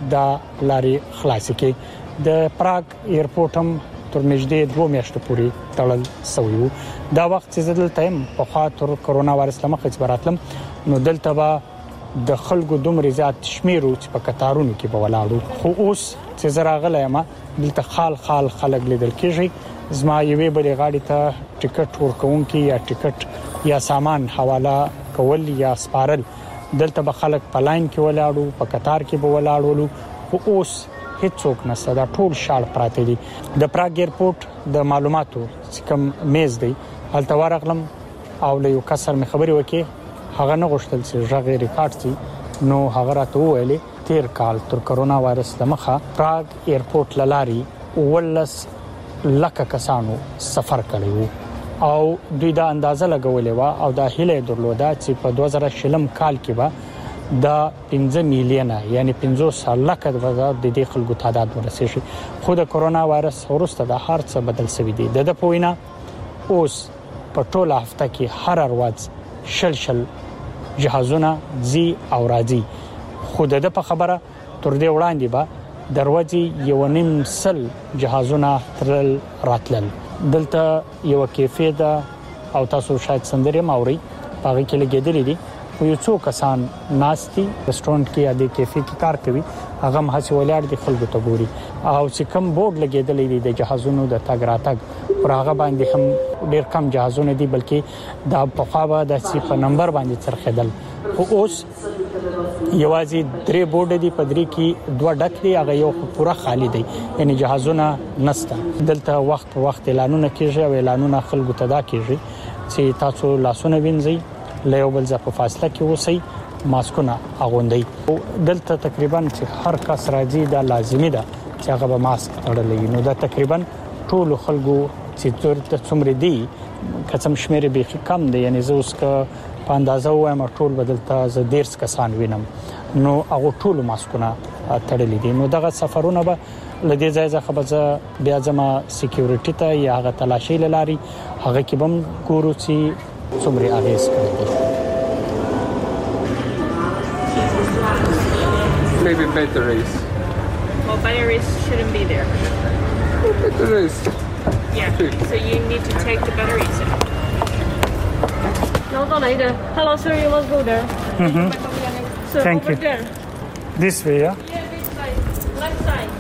Speaker 15: د لاري خلاص کی. د پراګ ایرپورټ هم تر نږدې دوه میاشتو پورې تړل شوی و. دا وخت چې دلته هم په خاطر کرونا وایرس لمخې براتلم نو دلته به د خلکو دومره زیات شمیرو چې په کتارونو کې به ولاړو، خو اوس چې زراغله ما دلته خال خال خلک لیدل کېږي. زما یوې بلې غاړې ته ټیکټ ورکوونکي یا ټیکټ یا سامان حواله کول یا سپارل دلته به خلک په لاین کې ولاړو، په کتار کې به ولاړولو، خو اوس هیڅوک نشته، دا ټول شاړ پراته دي. د پراګ ایرپورټ د معلوماتو کوم میز دی هلته ورغلم او له یو کس سره مې خبرې وکړې، هغه نه غوښتل چې غږ ریکارډ شي. نو هغه راته وویلې تیر کال تر کرونا وایرس لمخه پراګ ایرپورټ لاري ولس لکه کسانو سفر کړی وو او دوی دا اندازه لګولې و او دا هیله درلوده چې په دوه زره شلم کال کې به دا پنځه میلیونه یعنی پنځوس لکه د دې خلکو تعداد ورسېږي. خو د کرونا وایرس وروسته د هر څه بدل شوی دی. د په وینا اوس په ټوله هفته کې هر ورځ شل شل جهازونه زی او راځي. خو د په خبره تر دې وړاندې به دروازې یو نیم سل جهازونه ترل راتلل. دلته یو کیفې ده او تاسو شاید سندري ماوري پاره کې لګیدلې دي. خو یو څو کسان ناشتي ریسټورانټ کې یا د کیفې کې کار کوي، هغه هم هڅه ولاړ دي خلکو ته ګوري او چې کوم بورډ لګیدلې دي د جهازونو د تګ راتګ پر هغه باندې هم ډیر کم جهازونه دي، بلکې دا په خوا د سی په نمبر باندې څرخېدل. خو اوس یوازې درې بورډ دي، په درې کې دوه ډک دي، هغه یو پوره خالی دی، یعنی جهازونه نشته. دلته وخت په وخت اعلانونه کیږي او اعلانونه خلکو ته دا کیږي چې تاسو لاسونه وینځئ، له یو بل ځای په فاصله کې اوسئ، ماسکونه اغوندئ. دلته تقریبا چې هر کس راځي دا لازمي ده چې هغه به ماسک تړلی. نو دا تقریبا ټول خلکو چې تر څومره دي کڅم شمیر به کم دی، یعنی زه اوس که په اندازه وایم ټول بدلته ز ډیر کسان وینم نو هغه ټول ماسکونه تړلې دي. نو دغه سفرونه به لدې ځای ځخه به بیا ځما سکیورټی ته یا هغه تلاشي لاري هغه کې بم ګورو چې څومره اغیز کوي.
Speaker 16: Maybe batteries.
Speaker 17: Well, batteries shouldn't be there.
Speaker 16: Oh, batteries.
Speaker 17: Yeah. So you need to take the batteries out.
Speaker 18: No, no, no. Hello, sir. You must go there.
Speaker 15: Mm-hmm.
Speaker 18: Sir,
Speaker 15: Thank
Speaker 18: over
Speaker 15: you.
Speaker 18: there.
Speaker 15: This way, yeah?
Speaker 18: Yeah, this side. Left side.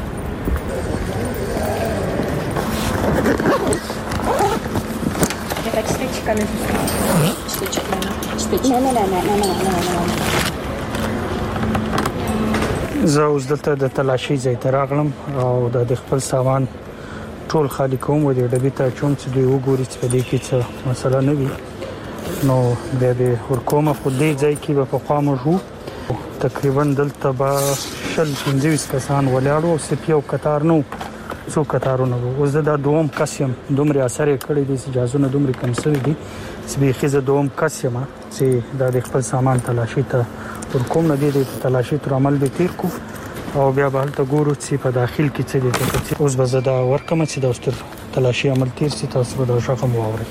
Speaker 15: زه اوس دلته د تلاشي ځای ته راغلم او د خپل سامان ټول خالی کوم و د ډبې ته چون چې دوی وګوري چې په دې کې څه مسله نه وي نو بیا به ورکومه خو دې ځای کې به په خوا موږ وو تقریبا دلته به شل پنځه کسان ولاړ وو صرف یو قطار نه څو قطارونه وو اوس دا دوم کس یم دومره اثر یې کړی دي اجازهونه دومره کم شوي دي چې بیخي زه دوم کس یم چې دا د خپل سامان تلاشي ته ورکوم نه دي د تلاشي تر عمل به تیر کو او بیا به هلته ګورو چې په داخل کې څه دي اوس به زه دا ورکم چې د اوستر تلاشي عمل تیر سي تاسو به دا شخم واورئ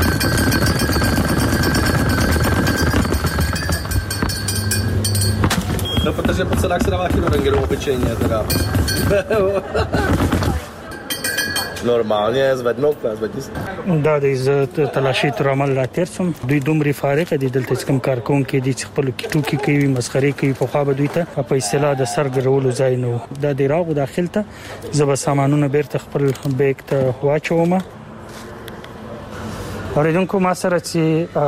Speaker 19: No potrebbe passare la macchina non vengono pecegna da Normalnie es wird noch was wird ist
Speaker 15: دا د عزت تلاشي تر عمل را تیر سم دوی دومره فارغ دي دلته کوم کارکون کې دي خپل کټوکی کوي مسخري کوي په خوا به دوی ته په اصطلاح د سرګرولو ځای نو دا د راغو داخل ته زب سامانونه بیرته خپل بیگ ته واچوم اوریدونکو ما سره چې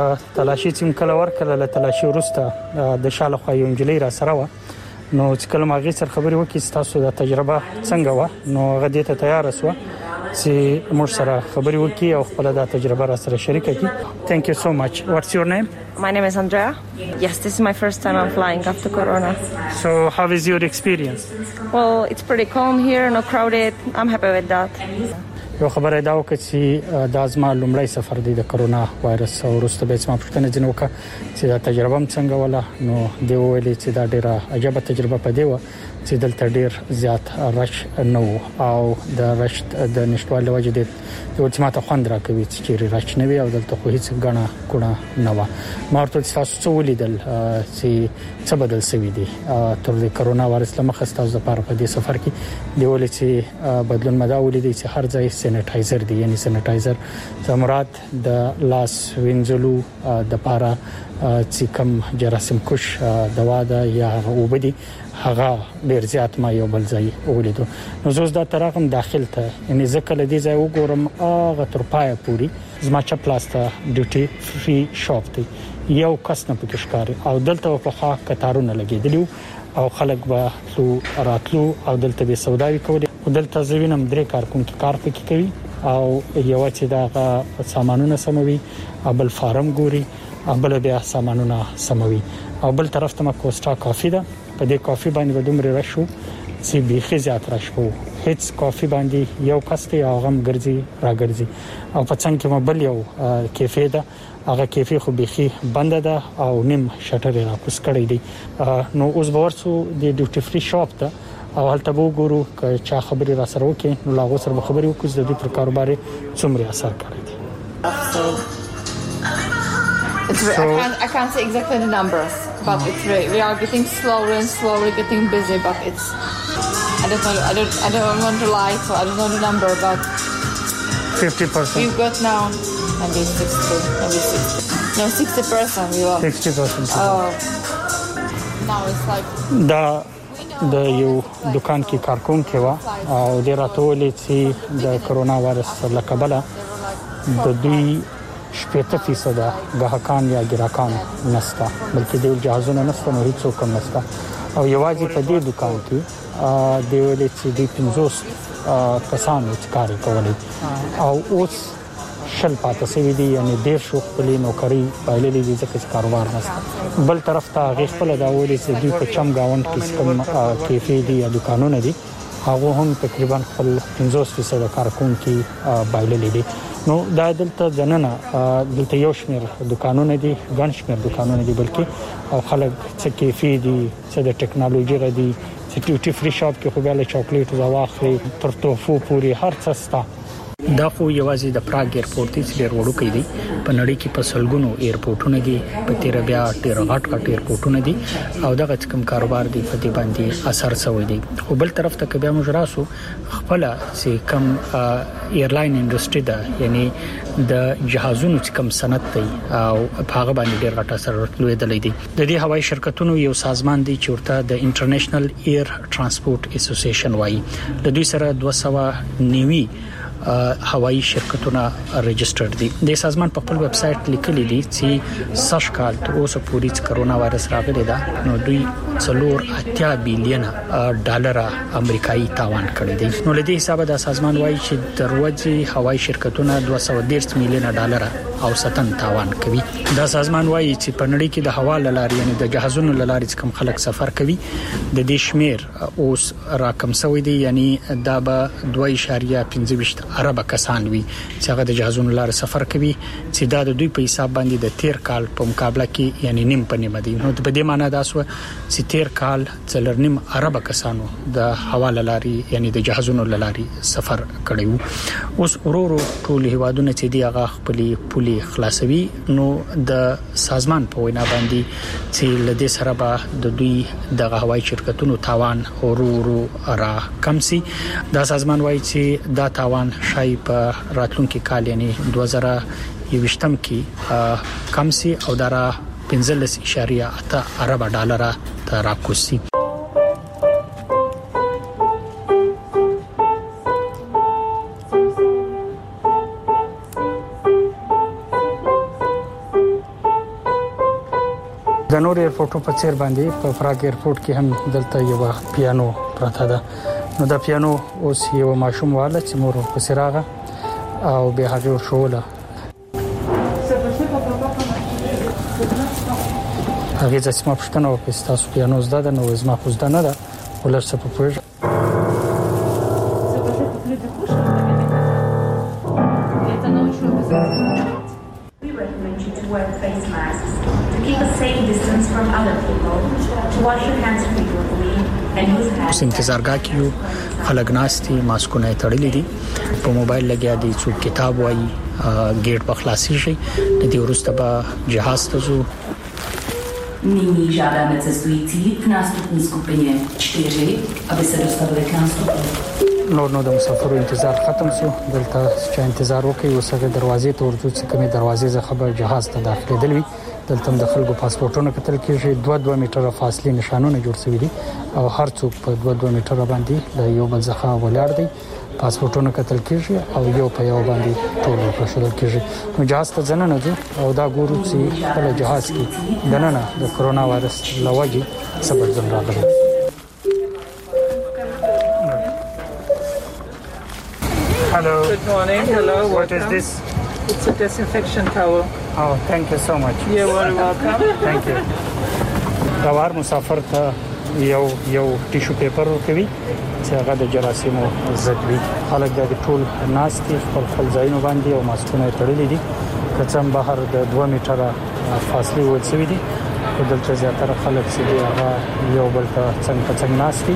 Speaker 15: تلاشي تیم کله ورکړه له تلاشي ورسته د شاله خو یو انجلۍ را سره و نو چې کله ما غي سره خبرې وکړې تاسو د تجربه څنګه و نو غدې ته تیار اسو چې موږ سره خبرې وکړي او خپل د تجربه را سره شریک کړي Thank you so much. What's your name?
Speaker 20: My name is Andrea. Yes, this is my first time I'm flying after Corona.
Speaker 15: So how is your experience?
Speaker 20: Well, it's pretty calm here, not crowded. I'm happy with that.
Speaker 15: یو خبره دا وکړه چې د ازما لومړی سفر دی د کرونا وایرس او وروسته به ما پوښتنه جن وکړه چې دا تجربه څنګه ولا نو دی ویلي چې دا ډیره عجیب تجربه پدې و چې دلته ډیر زیات رش نو او د رش د نشټوال وجه دی یو چې ماته خوند راکوي چې رش نه وي او دلته خو هیڅ غنا کونه نه و ما ورته تاسو څه ولیدل چې څه بدل شوی دی تر د کرونا وایرس لمخه تاسو لپاره په دې سفر کې دی ولې چې بدلون مدا ولیدي چې هر ځای سینټایزر دی یعنی سینټایزر زمرات د لاس وینځلو د پاره چې کوم جراثیم کش دوا ده یا وبدي هغه ډیر زیات ما یو بل ځای ولیدو نو زه دا ترغم داخل ته یعنی ځکه لدی ځای وګورم هغه تر پای پوری زما چا پلاسټا ډیوټي فری شاپ دی یو کس نه پکې ښکاري او دلته په خوا کتارونه لګیدلو او خلک به تلو راتلو او دلته به سوداوي کولې دلته زوینم درې کارکون کې کار پکې کوي او یو چې دا سامانونه سموي بل فارم ګوري بل بیا سامانونه سموي او بل طرف ته کوسټا کافي ده په دې کافي باندې به دومره راشو چې به خزيات راشو هیڅ کافي باندې یو کسته او غم ګرځي راګرځي او په څنګه کې مبل یو کیفه ده هغه کیفه خو بيخي بنده ده او نیم شټر را کوس کړی دی نو اوس ورسو د ډیوټي فری شاپ ته او هلته وګورو چې خبري را سره وکي نو لاغو سره خبري وکړو د دې پر کاروبار څومره اثر کوي
Speaker 20: It's very, so, I, can't, I can't say exactly the numbers, but mm. it's very, we are getting slower and slower, getting busy, but it's, I don't know, I don't, I don't want to lie, so I don't know the number, but
Speaker 15: fifty percent.
Speaker 20: We've got now maybe sixty, maybe sixty. No, sixty percent we lost.
Speaker 15: sixty percent.
Speaker 20: Oh, now it's like.
Speaker 15: Da د یو دکان کې کارکون کې و او د راتولې چې د کرونا وایرس له کبله د دوی شپږ فیصد غاهکان یا ګراکان نستا بلکې د جهازونو نستا نو هیڅ کوم نستا او یوازې په دې دکان کې د ولې چې د پنځوس کسانو کار کوي او اوس شل پاتې سوي دي یعنی ډیر شو خپل نوکری پایلې دي ځکه چې کاروبار نشته بل طرف ته غي خپل دا ولې چې دوی په چم گاوند کې کوم کیفې دي یا دکانونه دي هغه هم تقریبا خپل پنځوس فیصد کارکون کې پایلې دي نو دا دلته ځننه دلته یو شمیر دکانونه دي ګڼ شمیر دکانونه دي بلکې او خلک چې کیفې دي چې د ټکنالوژي را دي چې ډیوټي فری شاپ کې خو بل چاکلیټ زواخلي تر توفو پوری هر څه ستا دا خو یوازې د پراګ ایرپورټ دی چې ډېر وړوکی دی په نړۍ کې په سلګونو ایرپورټونه دي په تیر بیا ډېر غټ غټ ایرپورټونه دي او دغه کوم کاروبار دی په دې باندې اثر شوی دی خو بل طرف ته بیا موږ راسو خپل چې کم ایرلاین انډستری ده یعنی د جهازونو چې کم صنعت دی او په هغه باندې ډېر غټ اثر لویدلی دی د دې هوایي شرکتونو یو سازمان دی چې ورته د انټرنیشنل ایر ترانسپورت اسوسییشن وایي د دوی سره دوه سوه نیوي هوایي شرکتونه ريجستره دي د سازمان په خپل ویب سټ لیکلي دي چې سش کال تر اوسه پورې چې کرونا وایرس راغلی دا نو دوی څلور اتیا بلین ډالر امریکایي تاوان کړی دی نو لدې حساب د سازمان وایي چې د ورځې هوایي شرکتونه دوه سوه دېرش میلیون ډالر او ستن تاوان کوي دا سازمان وایي چې په نړۍ کې د هوا لارې یعنی د جهازونو لارې کوم خلک سفر کوي د دې شمیر اوس راکم شوی دی یعنی دا به دوه اعشاریه پنځه عرب کسان وي چې هغه د جهازونو لار سفر کوي چې دا د دوی په حساب باندې د تیر کال په مقابله کې یعنی نیم په نیمه دي نو په دې معنی دا سو چې تیر کال څلور نیم عرب کسانو د هوا لاري یعنی د جهازونو لاري سفر کړیو اوس ورورو ټول هوادونه چې دی هغه خپل پولي خلاصوي نو د سازمان په وینا باندې چې لدې سره به د دوی د هوایي شرکتونو تاوان ورورو را کم سي دا سازمان وایي چې دا تاوان شای په راتلونکي کال یعنی دوه زره یوویشتم کې کم سي او دارا پنځلس اعشاریه اته ارب ډالر ته راکوسي د نور ایرپورټو په څیر باندې په فراګ ایرپورټ کې هم دلته یو پیانو پراته ده نو دا پیانو اوس یو ماشوم واله چې مور په سراغه او به هغه شوله هغه چې ما پښتنه او په تاسو پیانو زده نو زما خو زده نه ده ولر څه په پوهه اوس انتظارګه کیو خلک ناشتي ماسکونه تړلې دي په موبایل لګیا دي څو کتاب وایي گیټ په خلاصي شي د دې ورسته به جهاز ته زو
Speaker 21: Nyní žádáme cestující v nástupní skupině čtyři, aby se dostavili k nástupu.
Speaker 15: نور نو د مسافرو انتظار ختم شو دلته چې انتظار وکړي وسغه دروازې ته ورته چې کومه دروازې څخه به جهاز ته داخله دلوي دلته د خلکو پاسپورتونه کتل کېږي دوه دوه میټره فاصله نشانونه جوړ شوي دي او هر څوک په دوه دوه میټره باندې د یو بل څخه ولاړ دي پاسپورتونه کتل کېږي او یو په یو باندې ټول پرشل کېږي نو جهاز ته ځنه نه او دا ګورو چې خپل جهاز کې دننه د کرونا وایرس لوجي سبب ځم راغلی
Speaker 22: Hello.
Speaker 23: Good morning. Hello.
Speaker 22: What
Speaker 23: welcome.
Speaker 22: is this?
Speaker 23: It's a disinfection towel.
Speaker 22: Oh, thank you so much.
Speaker 23: You're very welcome.
Speaker 22: Thank you.
Speaker 15: روار مسافر ته یو یو ټیشو پیپر ورکوي چې هغه د جراثیمو ضد وي خلک د ټول ناستي خپل خپل ځایونه باندې او ماسکونه تړلي دي کڅم بهر د دوه میټره فاصله ورسوي دي او دلته زیاتره خلک چې هغه یو بل ته څنګه څنګه ناستي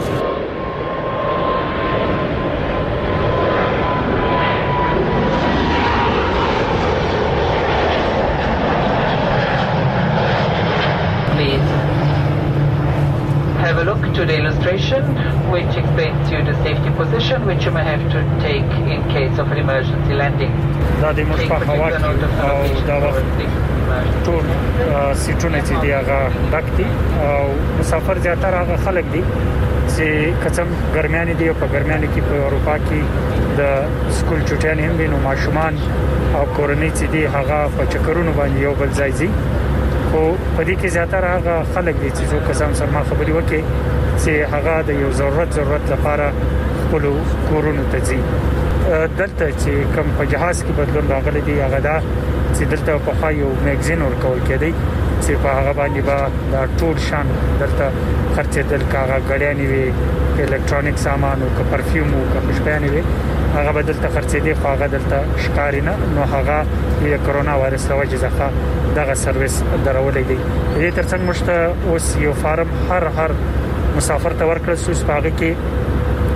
Speaker 23: To the illustration, which explains to you the safety position which you may have to take in case of an emergency landing.
Speaker 22: دا د مصطفی هوا کې او دا وخت ټول سیټونه چې دی هغه ډک دي او مسافر زیاتره هغه خلک دي چې کڅم ګرمیان دي په ګرمیان کې په اروپا کې د سکول چټیان هم وینو ماشومان او کورنۍ چې دی هغه په چکرونو باندې یو بل ځای دي او په دې کې زیاتره هغه خلک دي چې څو کسان سره ما خبري وکړي چې هغه د یو ضرورت ضرورت لپاره خپل کورونو ته ځي دلته چې کوم په جهاز کې بدلون راغلی دی هغه دا چې دلته په خا یو میگزین ورکول کېدی چې په هغه باندې با د ټول شان دلته خرڅې دل کاغه غړیانې وي الکترونیک سامان او پرفیوم او خوشبویانې وي هغه بدلته خرڅې دي خو هغه دلته ښکاری نه نو هغه د کرونا وایرس لوجه ځخه دغه سرویس درولې دي دې ترڅنګ مشته اوس یو فارم هر هر مسافر ته ورکړل سو سپاغه کې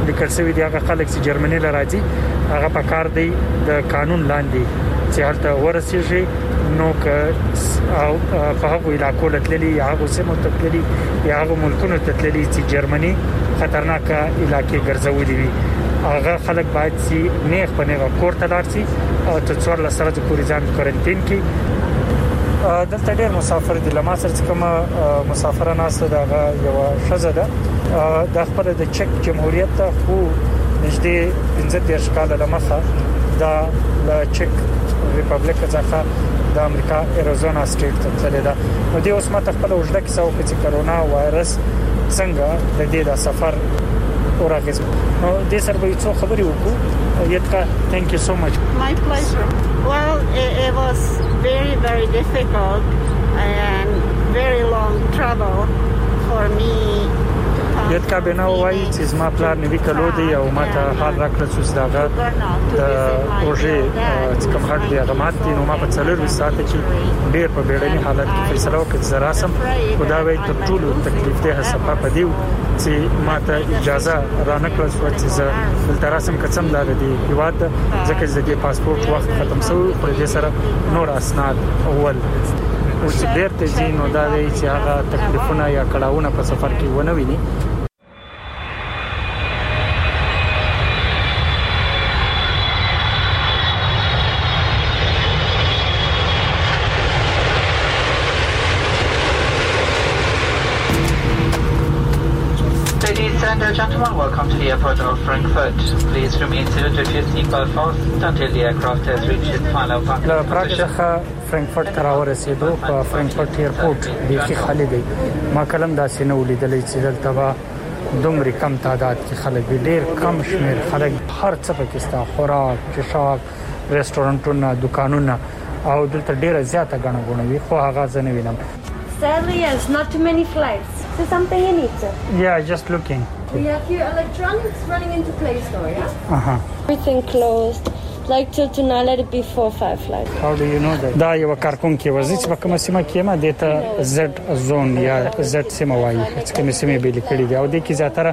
Speaker 22: لیکل شوی دی هغه خلک چې جرمني لراځي هغه په کار دی د قانون لاندې چې هلته ورسیږي نو که او په هغه علاقو لتللی هغه سیمو تتللی یا هغه ملکونو تتللی چې جرمني خطرناکه علاقې ګرځولې وي هغه خلک باید چې نیغ په نیغه کور ته لاړ شي او تر څوار لسره پورې ځان کوارنټین کې دلته ډېر مسافر دي لمه سره کوم مسافرانه است دغه یو شزه ده د خپل د چک جمهوریت ته خو نږدې پنځه دیرش کال لمخه دا د چک ریپبلیک څخه د امریکا ایریزونا سټیټ ته تللی ده نو د اوس ماته خپل وجده کې څو چې کرونا وایرس څنګه د دې د سفر اورغز نو د سر به څو خبري وکړو یتکا thank you so much.
Speaker 3: My pleasure. Well, it, it was very very difficult and very long travel for me.
Speaker 22: یتکا بنا وایي چې زما پلان نوی کلو دی او ماته حال راکړل چې داغه د پروژې چې کوم هټ دی هغه ماته نو ما په څلور ساعت کې ډېر په بیړني حالت کې فیصله وکړه چې راسم خدا وایي ته ټول تکلیف ته حساب په دیو چې ماته اجازه رانکړل شو چې زه دلته راسم کڅم دار دی هیواد ځکه چې د پاسپورت وخت ختم شو پر دې سره نور اسناد اول او چې بیرته ځي نو دا دی چې هغه تکلیفونه یا کړهونه په سفر کې ونه ویني.
Speaker 23: Ladies and gentlemen, welcome to the airport of Frankfurt. Please remain seated with your seatbelt fastened until the aircraft has reached its final parking
Speaker 22: position. پراګ څخه فرانکفورت ته راورسېدو په فرانکفورت ایرپورټ بیخي خالي دی ما کلم داسې نه ولیدلې چې دلته به دومره کم تعداد کې خلک ډېر کم شمیر خلک هر څه پکې ستا خوراک چشاک ریسټورانټونه دکانونه او دلته ډېر زیاته غاڼه غونوي خو هغه ځنه وینم.
Speaker 18: Sadly, yes, not too many flights. Is there something you need, sir?
Speaker 22: Yeah, just looking.
Speaker 18: We have few electronics running into Play Store, yeah?
Speaker 22: Uh-huh.
Speaker 18: Everything closed. Like to, to not let it be four or five flights.
Speaker 22: How do you know that? دا یو کارکون کې وځي چې په کومه سیمه کې ما دته زد زون یا زد سیمه وایي چې کومه سیمه به لیکلي دی او د کې زیاتره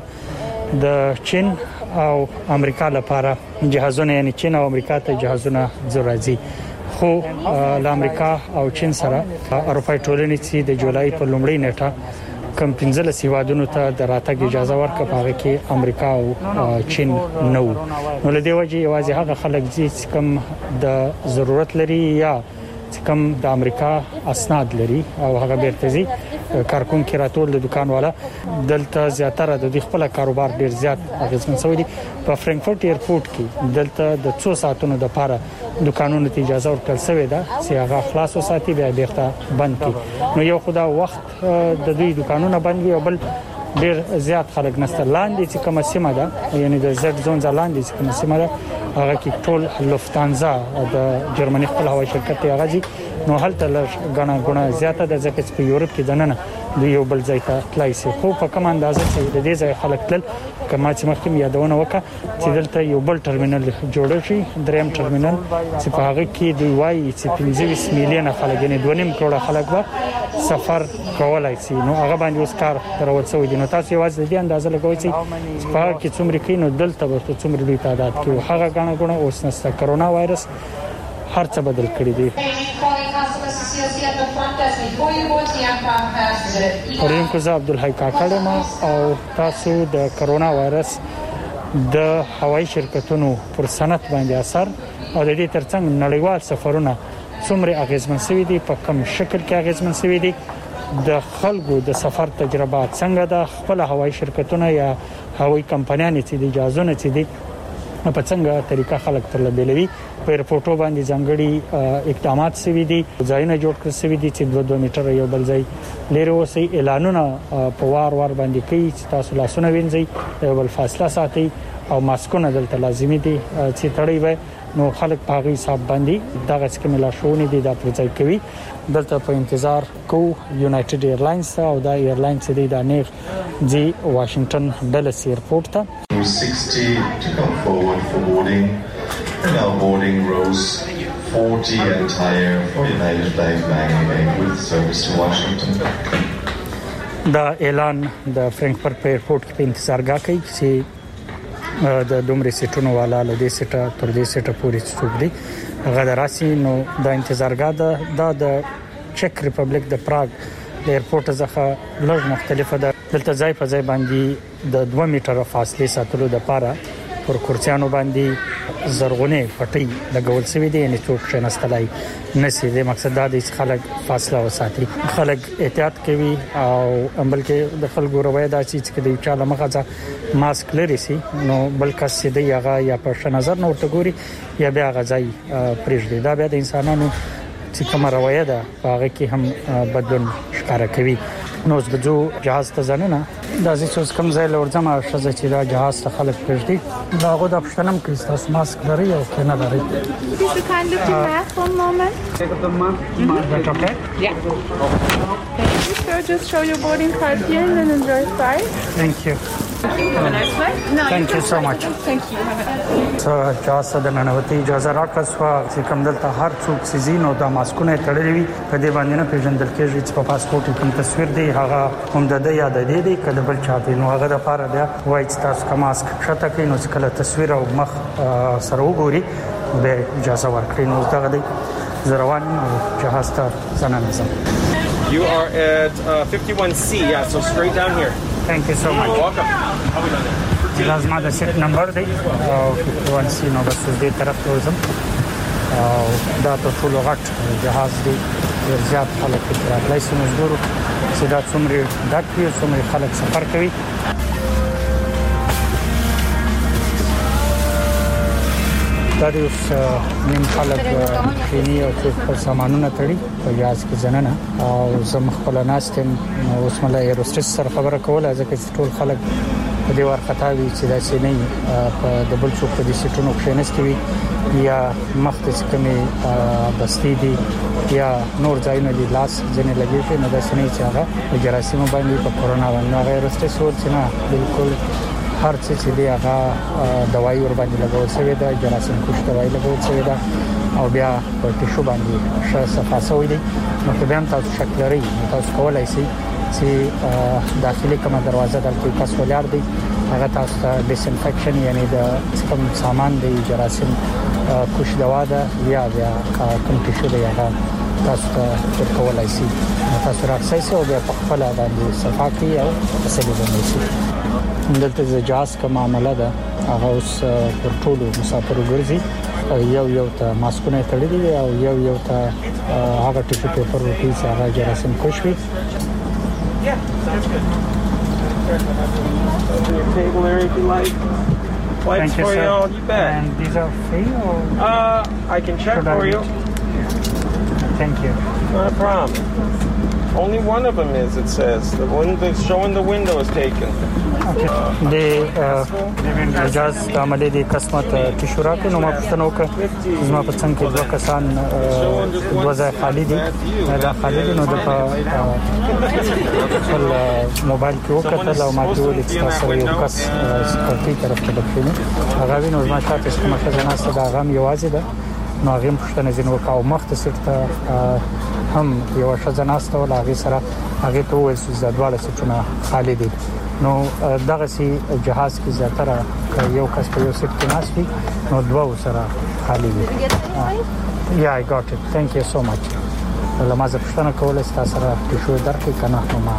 Speaker 22: د چین او امریکا لپاره جهازونه یعنی چین او امریکا ته جهازونه ضروري خو د امریکا او چین سره اروپای ټولنې چې د جولای په لومړۍ نیټه کم پنځله سیوادونو ته د راتګ اجازه ورکړه په هغه کې امریکا او چین نو نو له دې وجه یوازې هغه خلک چې کم د ضرورت لري یا چې کم د امریکا اسناد لري او هغه بیرته زی کارکون کې راتول د دکان والا دلته زیاتره د خپل کاروبار ډیر زیات اغیزمن شوی دی په فرانکفورت ایرپورټ کې دلته د څو ساعتونو د پاره دکانونو ته اجازه ورکړل شوې ده چې هغه خلاص وساتي بیا بیرته بند کړي نو یو خدا وخت د دوی دکانونه بند وي او بل ډیر زیات خلک نست لاندې چې کومه سیمه ده یعنی د زد زون لاندې چې کومه سیمه ده هغه کې ټول لوفتانزا د جرمني خپل هوایي شرکت هغه دي نو هلته لږ غنا غنا زیاته د ځکه چې په یورپ کې دننه د یو بل ځای ته تلای شي خو په کوم اندازه چې د دې ځای خلک تل کما چې مخکې یادونه وکړه چې دلته یو بل ټرمینل جوړ شي دریم ټرمینل چې په هغه کې دی وایي چې پنځه میلیونه خلک یعنی دوه نیم کروڑه خلک به سفر کولای شي نو هغه باندې اوس کار ترول شوی دی نو تاسو یوازې د دې اندازه لګوي چې په هغه کې څومره کې نو دلته به څومره لوی تعداد کې هغه غاڼه غونه اوس نسته کرونا وایرس هر څه بدل کړی دی. اورینکو زه عبدالحی کاکړ ما او تاسو د کرونا وایرس د هوایي شرکتونو پر صنعت باندې اثر او د دې ترڅنګ نړیوال سفرونه څومره اغیزمن شوي دي په کوم شکل کې اغیزمن شوي دي د خلکو د سفر تجربه څنګه د خپل هوایي شرکتونو یا هوایي کمپنیانو چې د اجازهونه چې دي په څنګه طریقه خلک تر لبلوي په ایرپورټو باندې ځانګړي اقدامات شوي دي ځایونه جوړ کړل شوي دي چې دوه دوه میټر یو بل ځای لري اوسې اعلانونه په وار وار باندې کوي چې تاسو لاسونه وینځئ یو بل فاصله ساتئ او ماسکونه دلته لازمي دي چې تړي وي نو خلک په هغه حساب باندې دغه څه کومه لاشونه دي دا پرځای کوي دلته په انتظار کو یونایټډ ایرلاینز او دا ایرلاینز دي د نیغ جی واشنگټن ډلس ایرپورټ ته
Speaker 4: sixty to come forward for boarding and now boarding rows forty entire for United Flight Miami with service to Washington.
Speaker 22: دا اعلان د فرانکفورت په ایرپورټ کې انتظارګاه کوي چې د دومره سیټونو والا له دې سیټه تر دې سیټه پورې څوک دي غدراسي نو د انتظارګاه د د چک ریپبلیک د پراګ د ایرپورټ څخه لږ مختلفه ده دلته ځای په ځای باندې د دوه میټره فاصله ساتلو د پاره پر کورسيانو باندې زرغونه پټي لګول شوی دی یعنی څوک شنستلای نسی د مقصد دا د خلک فاصله وساتي خلک احتیاط کوي او بلکې د خلکو روایت دا چې د چا لمغه ماسک لري سي نو بلکې سیده یغه یا په نظر نو ورته یا بیا غځي پرېږدي دا بیا د انسانانو چې کوم روایت ده هغه کې هم بدلون ښکارا کوي نو زه جهاز ته ځننه دا چې کوم ځای لورځم شزه چې دا جهاز ته خلک پېژدي دا غو د پښتنم کریستاس ماسک لري او کنه لري
Speaker 2: Please you can look your mask one moment.
Speaker 22: Take up the mask. That's okay?
Speaker 2: Yeah. Thank you, sir. Just show your boarding card here and then enjoy flight.
Speaker 22: Thank you.
Speaker 2: Have a nice flight. No,
Speaker 22: Thank you so much.
Speaker 2: Thank you. Have a nice
Speaker 22: So, جاسه د ننوتي اجازه راکړه چې کوم دلته هر څوک سيزين او د ماسکونه تړلې وي په دې باندې نه پیژندل کېږي چې په پاسپورت کوم تصویر دی هغه هم د دې یاد دی دی کله بل چا دی نو هغه د پاره بیا وایي چې تاسو کوم ماسک شته کې نو کله تصویر او مخ سره وګوري به اجازه ورکړي نو دا غدي زروان او جهاز ته ځننه
Speaker 5: You are at uh, fifty-one C, yeah, so straight down here.
Speaker 22: Thank you so much.
Speaker 5: You're welcome.
Speaker 22: لازم دا سیټ نمبر دی او fifty-one C نو بس دې طرف ته وځم او دا ټول ټول غټ جهاز دی زیات خلک راځي سمجھ ګورو چې دا څومره ډاکټر څومره خلک سفر کوي دا د نیم خلک کینی او څو سامانونه تړي په یاز کې ځننه او زم خپل ناستم اوس مله ایروستریس سره خبره کوله ځکه چې ټول خلک په دې ورختاوي چې دا سي نه په دبل څوک په دې سټونو کې نستوي یا مختص کمی بستی دي یا نور ځایونه دي لاس ځنه لګیږي نو دا سنې چې هغه جراثیم باندې په کورونا باندې هغه ایروستریس ورته نه بالکل هر څه چې دی هغه دوايي ور باندې لګول شوی دا جراثیم کوش دوايي لګول شوی دا او بیا په ټیشو باندې ش صفه شوی دی نو په بیا تاسو شکل لري تاسو کولای شئ چې داخلي کومه دروازه دلته تاسو ولر دی هغه تاسو ته ډیس انفیکشن یعنی د کوم سامان دی جراثیم کوش دوا ده یا بیا کوم ټیشو دی هغه تاسو ته کولای شئ تاسو راځئ او بیا په خپل باندې صفه کوي او تسلی باندې دلته د جاز کوم معاملې ده هغه اوس پر ټولو مسافرو ګرځي یو یو ته ماسکونه تړلي دي او یو یو ته هغه ټیشو پیپر ورته چې هغه جراثیم کوشوي
Speaker 5: Table area if you like. Lights for you, you bet.
Speaker 22: And these are free or?
Speaker 5: Uh, I can check for you.
Speaker 22: Thank you.
Speaker 5: Not a problem. Only one of them is, it says. The one that's showing the window is taken.
Speaker 22: Okay. د اجازه د عملي د قسمت تشورا کې نو ما پښتنو کې زما په څنګه کې دوه کسان دوه ځای خالی دي دا خالی دي نو د خپل موبایل کې وکړل او ما ته ویل چې تاسو یو کس سکیورټي طرف ته بخښنه هغه ویني نو ما تاسو کومه خزانه سره دا غم یوازې ده نو هغه پښتنه ځین وکاو مختصر ته هم یو خزانه ستو لاغي سره هغه ته وایي چې زړواله څه خالی دي نو دغه سي جهاز کې زیاتره یو کس په یو سیټ کې ناشتي نو دوه سره خالی دي یا I got it thank you so much لما زه پښتنه کوله ستاسو سره ټیشو درکې کنه نو ما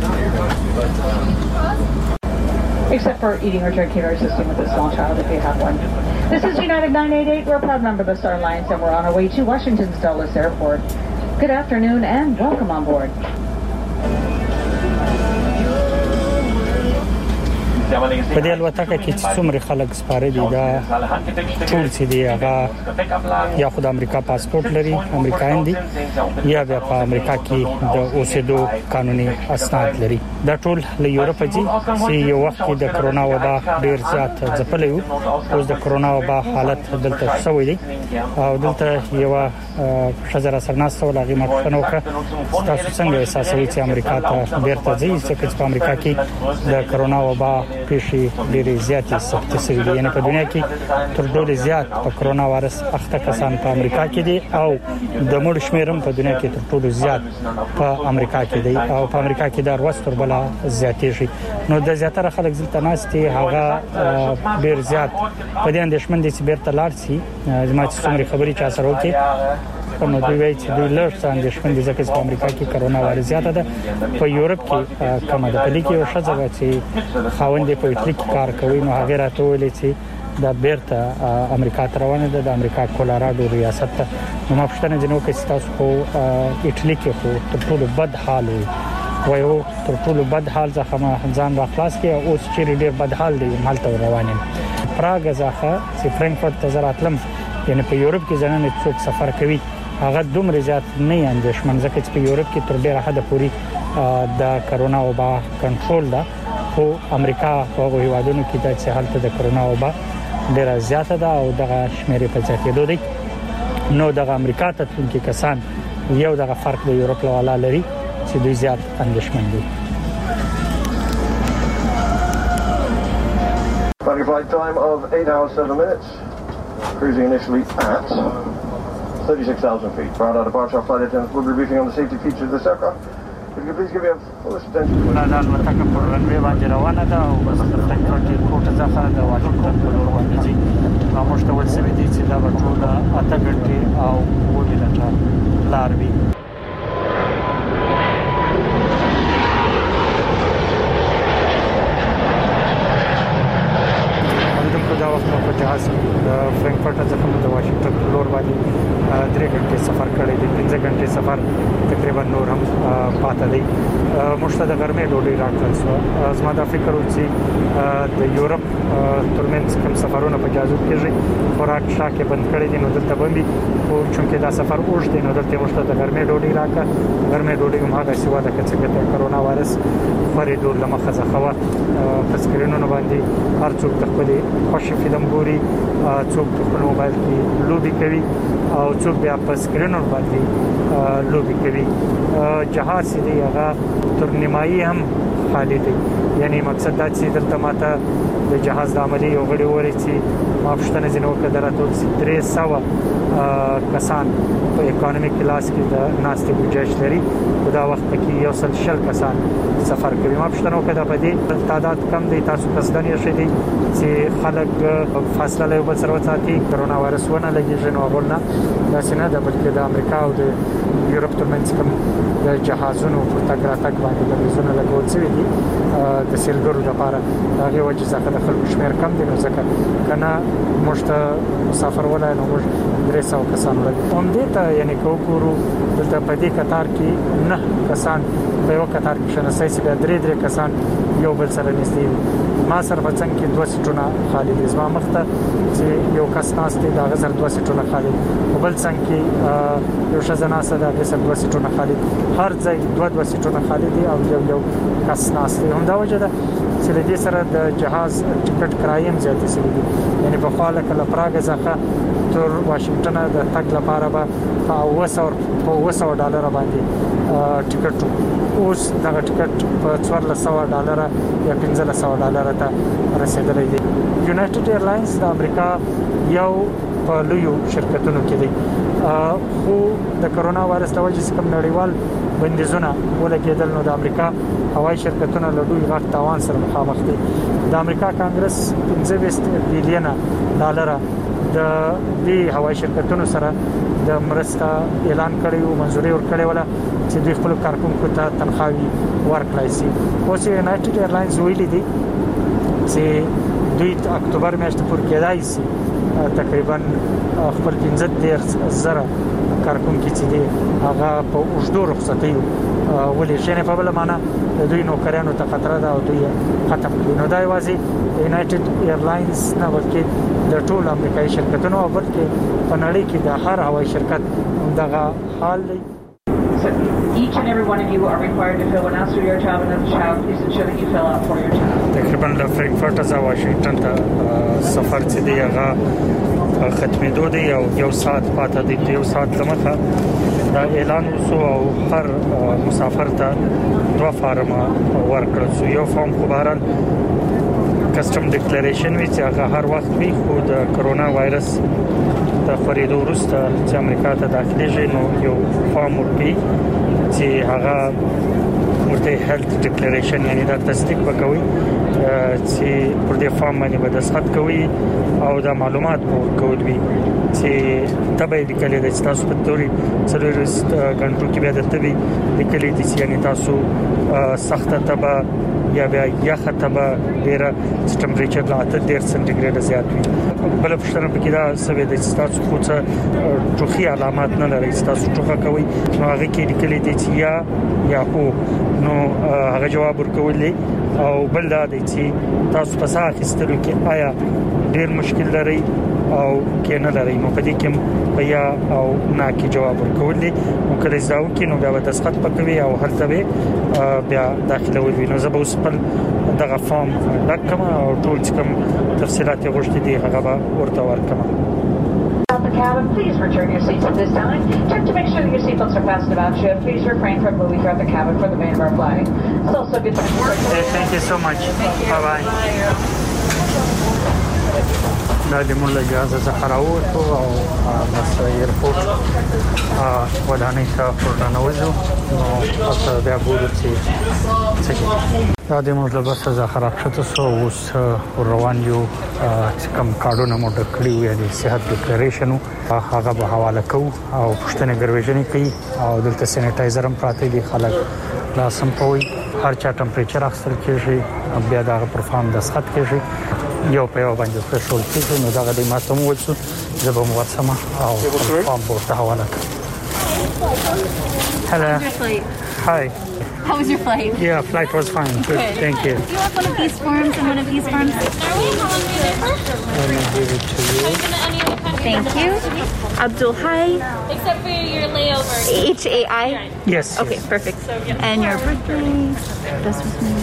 Speaker 6: Except for eating or drinking or assisting with a small child if you have one. This is United nine eighty-eight. We're a proud member of the Star Alliance and we're on our way to Washington's Dulles Airport. Good afternoon and welcome on board.
Speaker 22: په دې الوتکه کې څومره خلک سپاره دي دا ټول چې دی هغه یا خو د امریکا پاسپورت لري امریکایان دي یا بیا په امریکا کې د اوسېدو قانوني اسناد لري دا ټول له یورپ دي چې یو وخت کې د کرونا وبا ډیر زیات ځپلې وو اوس د کرونا وبا حالت دلته شوې دي او دلته یو شجره سرناست ولغې مخنو که تاسو څنګه احساسوي چې امریکا ته بیرته ځي چې په امریکا کې د کرونا وبا پیښې ډېرې زیاتې ثبت شوې دي. یعنی په دنیا کې تر ټولو زیات په کرونا وایرس اخته کسان په امریکا کې دي او د مړ شمیرم په دنیا کې تر ټولو زیات په امریکا کې دی او په امریکا کې د وروستر بل زیاتې شي. نو د زیاتره خلک ځلته ناشتي هغه ډېر زیات په دې اندېښمن دي چې بیرته لاړ شي. زما چې څومره خبري چا سره وکړي نو دوی وایي چې دوی لږ څه اندېښمن دي ځکه چې په امریکا کې کرونا وایرس زیاته ده. په یورپ کې کمه ده. په دې کې یو ښځه وه چې خاوند یې په ایټالي کې کار کوي نو هغې راته وویلې چې دا بیرته امریکا ته روانه ده د امریکا کولراډو ریاست ته. نو ما پوښتنه ځینې وکړه چې تاسو خو ایټالي کې خو تر ټولو بد حال وي وایي هو تر ټولو بد حال څخه ما ځان را خلاص کړی اوس چیرې ډېر بد حال دی هلته روان یم. پراګ څخه چې فرانکفورټ ته زه راتلم یعنی په یورپ کې ځننه څوک سفر کوي هغه دومره زیات نه اندېښمن ځکه چې په یورپ کې تر ډېره حده پورې د کرونا وبا کنټرول ده. خو امریکا په هغو هیوادونو کې د چې هلته د کرونا وبا ډېره زیاته ده او دغه شمیرې په زیاتېدو دی. نو دغه امریکا ته تلونکي کسان یو دغه فرق د یورپ له والا لري چې دوی زیات اندېښمن دي.
Speaker 8: Flight time of eight hours seven minutes. Cruising initially at thirty-six thousand feet. Prior to departure, flight attendants will be briefing on the safety features of this aircraft. If you could please give me a fullest attention.
Speaker 22: دا الوتکه په رنوي باندې روانه ده او بس د فرانکفورټ ایرپورټ څخه د واشنگټن په لور باندې ځي. نو موږ ته ویل شوي دي چې دا به ټوله اته ګنټې او اووه منټه لار وي. دا وخت په جهاز د فرانکفورټ څخه د واشنگټن په لور باندې درې غنټې سفر کړی دی. پنځه غنټې سفر تقریبا نور هم پاتې دی. موږ ته د ګرمۍ ډوډۍ راکړل شوه. زما دا فکر و چې د یورپ ترمنځ کوم سفرونه په اجازه کېږي خوراک شاکې بند کړی دي نو دلته به وي. خو چونکې دا سفر اوږد دی نو دلته موږ ته د ګرمۍ ډوډۍ راکړه. ګرمۍ ډوډۍ هم هغسې وه لکه څنګه د کرونا وایرس خورېدو له مخه څخه وه. په سکرینونو باندې هر څوک د خپلې خوښې فلم ګوري، څوک په خپل موبایل کې لوبې کوي او څوک بیا په سکرینونو باندې لوبې کوي. جهاز دی هغه تر نیمایي هم خالی دی. یعنی مقصد دا چې دلته ماته د جهاز د عملي یو غړي وویل چې ما پوښتنه ځینې وکړه د راته چې درې سوه کسان په اکانومي کلاس کې د ناستې ګنجایش لري. په دا وخت کې یو سل شل کسان سفر کوي. ما پوښتنه وکړه دا په دې تعداد کم دی تاسو قصدن یې شي دی چې خلک فاصله له یو بل سره وساتي کرونا وایرس ونه لګېږي. نو هغه نه داسې نه ده بلکې د امریکا او د یورپ ترمنځ کوم د جهازونو په تګ راتګ باندې د ویزونو لګول شوي دي د سیلګرو لپاره. د هغې وجې څخه د خلکو شمېر کم دی. نو ځکه که نه موږ ته مسافر ولای نو موږ درې سوه کسان ولري. همدې ته یعنې که وګورو دلته په دې قطار کې نه کسان په یو قطار کې شناسي چې بیا درې درې کسان یو بل سره نږدې وي. ما سره په څنګ کې دوه سیټونه خالي دي. زما مخ ته چې یو کس ناست دی د هغه سره دوه سیټونه خالي دي. په بل څنګ کې یو ښځه ناسته ده د هغې سره دوه سیټونه خالي دي. هر ځای دوه دوه سیټونه خالي دي او یو یو کس ناست دی. همدا وجه ده چې له دې سره د جهاز ټکټ کرایې هم زیاتې شوي دي. یعنې پخوا لکه له پراګ څخه تر واشنګټنه د تګ لپاره به په اوه سوه په اوه سوه ډالره باندې ټکټ و. اوس دغه ټکټ په څوارلس سوه ډالره یا پنځلس سوه ډالره ته رسېدلی دی. یونایټډ ایرلاینز د امریکا یو په لویو شرکتونو کې دی. خو د کرونا وایرس له وجې کوم نړیوال بندیزونه ولګېدل نو د امریکا هوایي شرکتونه له لوی غټ تاوان سره مخامخ دي. د امریکا کانګرس پنځه ویشت بیلیونه ډالره د دې هوایي شرکتونو سره د مرسته اعلان کړی او منځوري ورکړې ولا چې دوی خپل کارکونکو ته تنخواهي ورکړای شي. اوس یونایټډ ایرلاینز ویلي دي چې دوی اکتوبر میاشتې پورې کېدای شي تقریبا خپل پنځه دېرش زره کارکونکي چې دي هغه په اوږدو رخصتیو ولېږي. په بله معنا د دوی نوکریانو ته خطر ده او دوی ختم کړي. نو دا یوازې یونایټډ ایرلاینز نه بلکې د ټولو امریکایي شرکتونو او بلکې په نړۍ کې د هر هوایي شرکت همدغه حال دی.
Speaker 6: Each and every one of you are required to fill one ounce of your child and another child. Please ensure that you fill out for your child.
Speaker 22: تقریبا له فرانکفورټ څخه واشنګټن ته سفر چې دی هغه ختمېدو دی او یو ساعت پاتې دی. یو ساعت لمخه دا اعلان وشو او هر مسافر ته دوه فارمه ورکړل شو. یو فارم خو بهرحال کسټم ډیکلیریشن وی چې هغه هر وخت وی خو د کرونا وایرس د خبرېدو وروسته چې امریکا ته داخلي شي نو یو فارم ورکړي چې هغه ورته هیلث ډیکلیریشن یعنی دا تصدیق وکوي چې پر دې فارم باندې به دستخط کوي او دا معلومات ورکوي چې تبه د کلی د تاسو په توري سره غنټو کې به د تبي د کلی د یعنی تاسو سخته تبه یا بیا یخه تبه ډیره ټمپریچر لا ته ډیر سنټیګریډ زیات وي بل په شتنه کې دا سوي د تاسو خو څه ټوخي علامات نه لري تاسو ټوخه کوي نو هغه کې د کلی د یا یا هو نو هغه جواب ورکولې او بل دا دی چې تاسو په ساحه کې کې آیا ډیر مشکل لري او کې نه لري نو په دې کې په یا او نه کې جواب ورکولې نو کله ځاو کې نو بیا دستخط پکوي او هلته بیا داخله وي نو زه به اوس په دغه فارم دکم او ټول کوم تفصيلات غوښتي دي هغه به ورته ورکم.
Speaker 6: The cabin, please return your seats at this time. Check to make sure that your seatbelts are fastened about you. Please refrain from moving throughout the cabin for the main of our flight. It's also good to work.
Speaker 22: Hey, thank you so much. Bye bye. دا د موږ له جهاز څخه راووتو او بس ایرپورټ ودانۍ ته ورننوځو نو تاسو بیا ګورئ چې څه دا د موږ له بس څخه راښته سو اوس روان یو چې کوم کارډونه مو ډکړي وي د صحت ډیکلیریشن هغه به حواله کوو او پښتنه ګرویژنې کوي او دلته سینیټایزر هم پراته دي خلک لاسم پوي هر چا ټمپریچر اخیستل کېږي بیا دا پرفارم دستخط کېږي یو په یو باندې فشول کېږي نو دا غوډي ماته مو وڅو زبم ورسمه او فارم بورته حواله کوي. Hello. Hi.
Speaker 9: How was your flight?
Speaker 22: Yeah, flight was fine. Good. Good. Thank you.
Speaker 9: Do you want one of these forms and one of these forms?
Speaker 22: Let me give it to you.
Speaker 9: Thank you. Abdul Hai.
Speaker 17: Except for your layover.
Speaker 9: H A I?
Speaker 22: Yes.
Speaker 9: Okay,
Speaker 22: yes.
Speaker 9: perfect. And your birthday? This was me.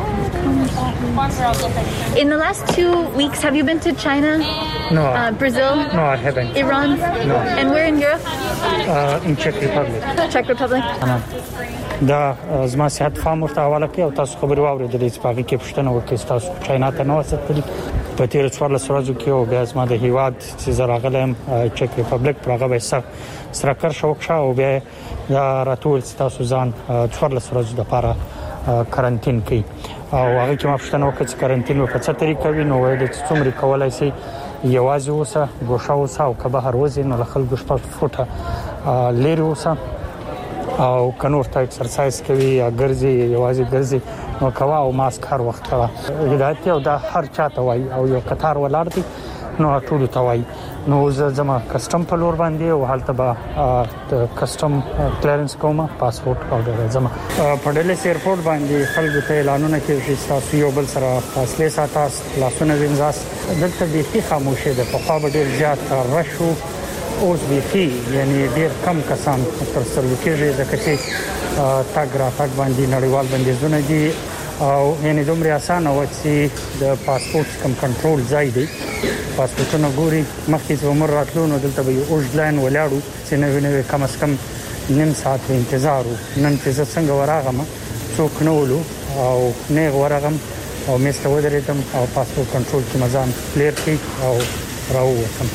Speaker 9: In the last two weeks, have you been to China?
Speaker 22: No.
Speaker 9: Uh, Brazil?
Speaker 22: No, I haven't.
Speaker 9: Iran?
Speaker 22: No.
Speaker 9: And where in Europe?
Speaker 22: Uh, in Czech Republic.
Speaker 9: Czech Republic?
Speaker 22: دا زما صحت فارم ورته حواله کوي او تاسو خبري واورېدلې چې پاګه کې پښتنه وکړئ تاسو چاینا ته نو وساتلی په تیر څوارلس ورځو کې او بیا زما د هیواد چې زراغلم چک ریپبلیک پرغه به سره کار شوکشه او بیا راتول تاسو ځان څوارلس ورځو د لپاره کارانتین کوي او هغه کې ما پښتنه وکړه چې کارانتین په څه طریقه وي نو وایي چې څومره کولای شي یوازې اوسه ګوښه اوسه او کبه هر وځي نو له خلکو شپږ فوټه لري اوسه او کنور ته ایکسرسایز کوي یا ګرځي یوازې ګرځي نو کوا او ماسک هر وخت کوا هدایت او دا هر چاته وای او یو قطار ولاړ دي نو ټول ته وای نو زما کسٹم په لور باندې او حالت به کسٹم کلیرنس کومه پاسپورت او زما په ډلس ایرپورټ باندې خلکو ته اعلانونه کوي چې تاسو یو بل سره فاصله ساتاس لاسونه وینځاس دلته به هیڅ خاموشه ده په خوا ډیر زیات رشو اوس بيخي یعنی ډیر کم کسان تر سره کېږي ځکه چې تاګ را تاګ باندې نړیوال بندیزونه دي او یعنی دومره اسانه و چې د پاسپورت کم کنټرول ځای دی پاسپورتونه ګوري مخکې چې عمر راتلو نو دلته به یو اوږد لاین ولاړو چې نو نو کم اس کم نیم ساعت انتظار نن چې څنګه وراغم څوک نه ولو او نه ورغم او مېسته ودرېدم او پاسپورت کنټرول کې مزان کلیر کی او راووتم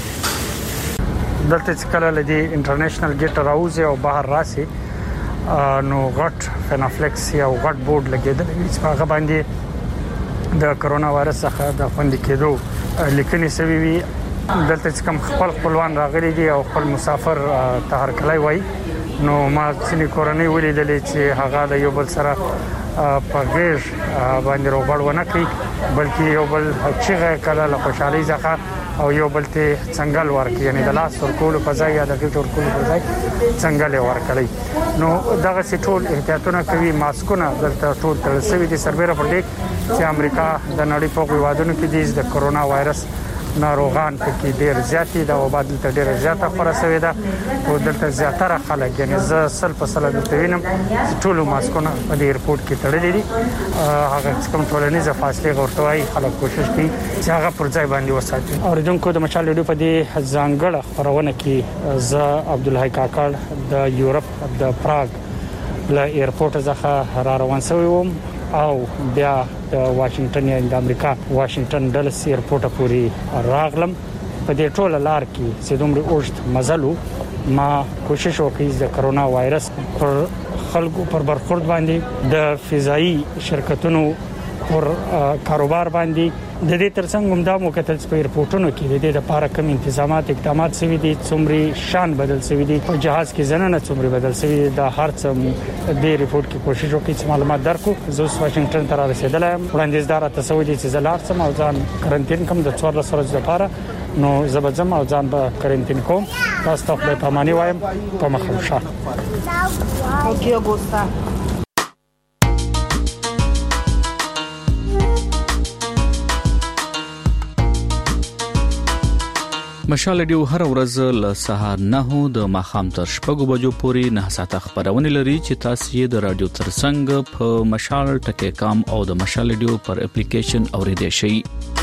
Speaker 22: دلته چې کله لدی انټرنیشنل ګیټ راوځي او بهر راسي نو غټ فنافلکس یا غټ بورډ لګیدل چې هغه باندې د کرونا وایرس څخه د خوندې کېدو لیکنې سوي وي دلته چې کوم خپل خپلوان راغلي دي او خپل مسافر تهر کلی وای نو ما چې کورنۍ ولیدلې چې هغه د یو بل سره په غیر باندې روغړ ونه کوي بلکې یو بل چې کله له خوشحالي ځخه او یو بل ته څنګه ورکړي یعنی د لاس ورکول په ځای یا د ګټ ورکول په ځای څنګه ورکړي نو دغه ټول احتیاطونه کوي ماسکونه دلته ټول تر سوي دي سربېره پر دې چې امریکا د نړۍ په هیوادونو کې د کرونا وایرس ناروغان پکې ډېر زیاتې د وبا دلته ډېر زیاته خبره شوې ده او دلته زیاتره خلک یعنی زه سل په سل دلته وینم ټول ماسکونه په دې ایرپورټ کې تړلي دي هغه کوم ټولنیزه فاصله غوښتوي خلک کوشش کوي چې هغه پر ځای باندې وساتي اوریدونکو د مچال ډیو په دې ځانګړه خبرونه کې زه عبدالحی کاکړ د یورپ د پراګ له ایرپورټ څخه را روان شوم او بیا د واشنگټن یا د امریکا واشنگټن ډلس ایرپورټ پورې راغلم. په دې ټوله لار کې چې دومره اوږد مزلو ما کوشش وکړ د کرونا وایرس پر خلکو پر برخورد باندې د فضایی شرکتونو پر کاروبار باندې د دې ترڅنګ هم د موکتل سپیرپورټونو کې د دې لپاره کوم تنظیمات اقدامات شوي دي، څومره شان بدل شوي دي، په جهاز کې زنانه څومره بدل شوي دي، د هر څه د ریپورت کې کوشش وکړي چې معلومات درکو. زه واشنگټن ته رسیدلم، وړاندیز دار ته سوي دي چې زلار سم او ځان کرنټین کوم د څوارلس ورځې لپاره، نو زبځم او ځان به کرنټین کوم. تاسو ته په پاماني وایم په مخه شه.
Speaker 11: اوکي ګوستا
Speaker 1: مشال ډیو هر ورځ له سهار نه د ماخام تر شپږو بجو پورې نه ساعته خبرونه لري چې تاسو یې د رادیو ترڅنګ په مشال ټکی کام او د مشال ډیو پر اپلیکیشن اوریدئ شئ.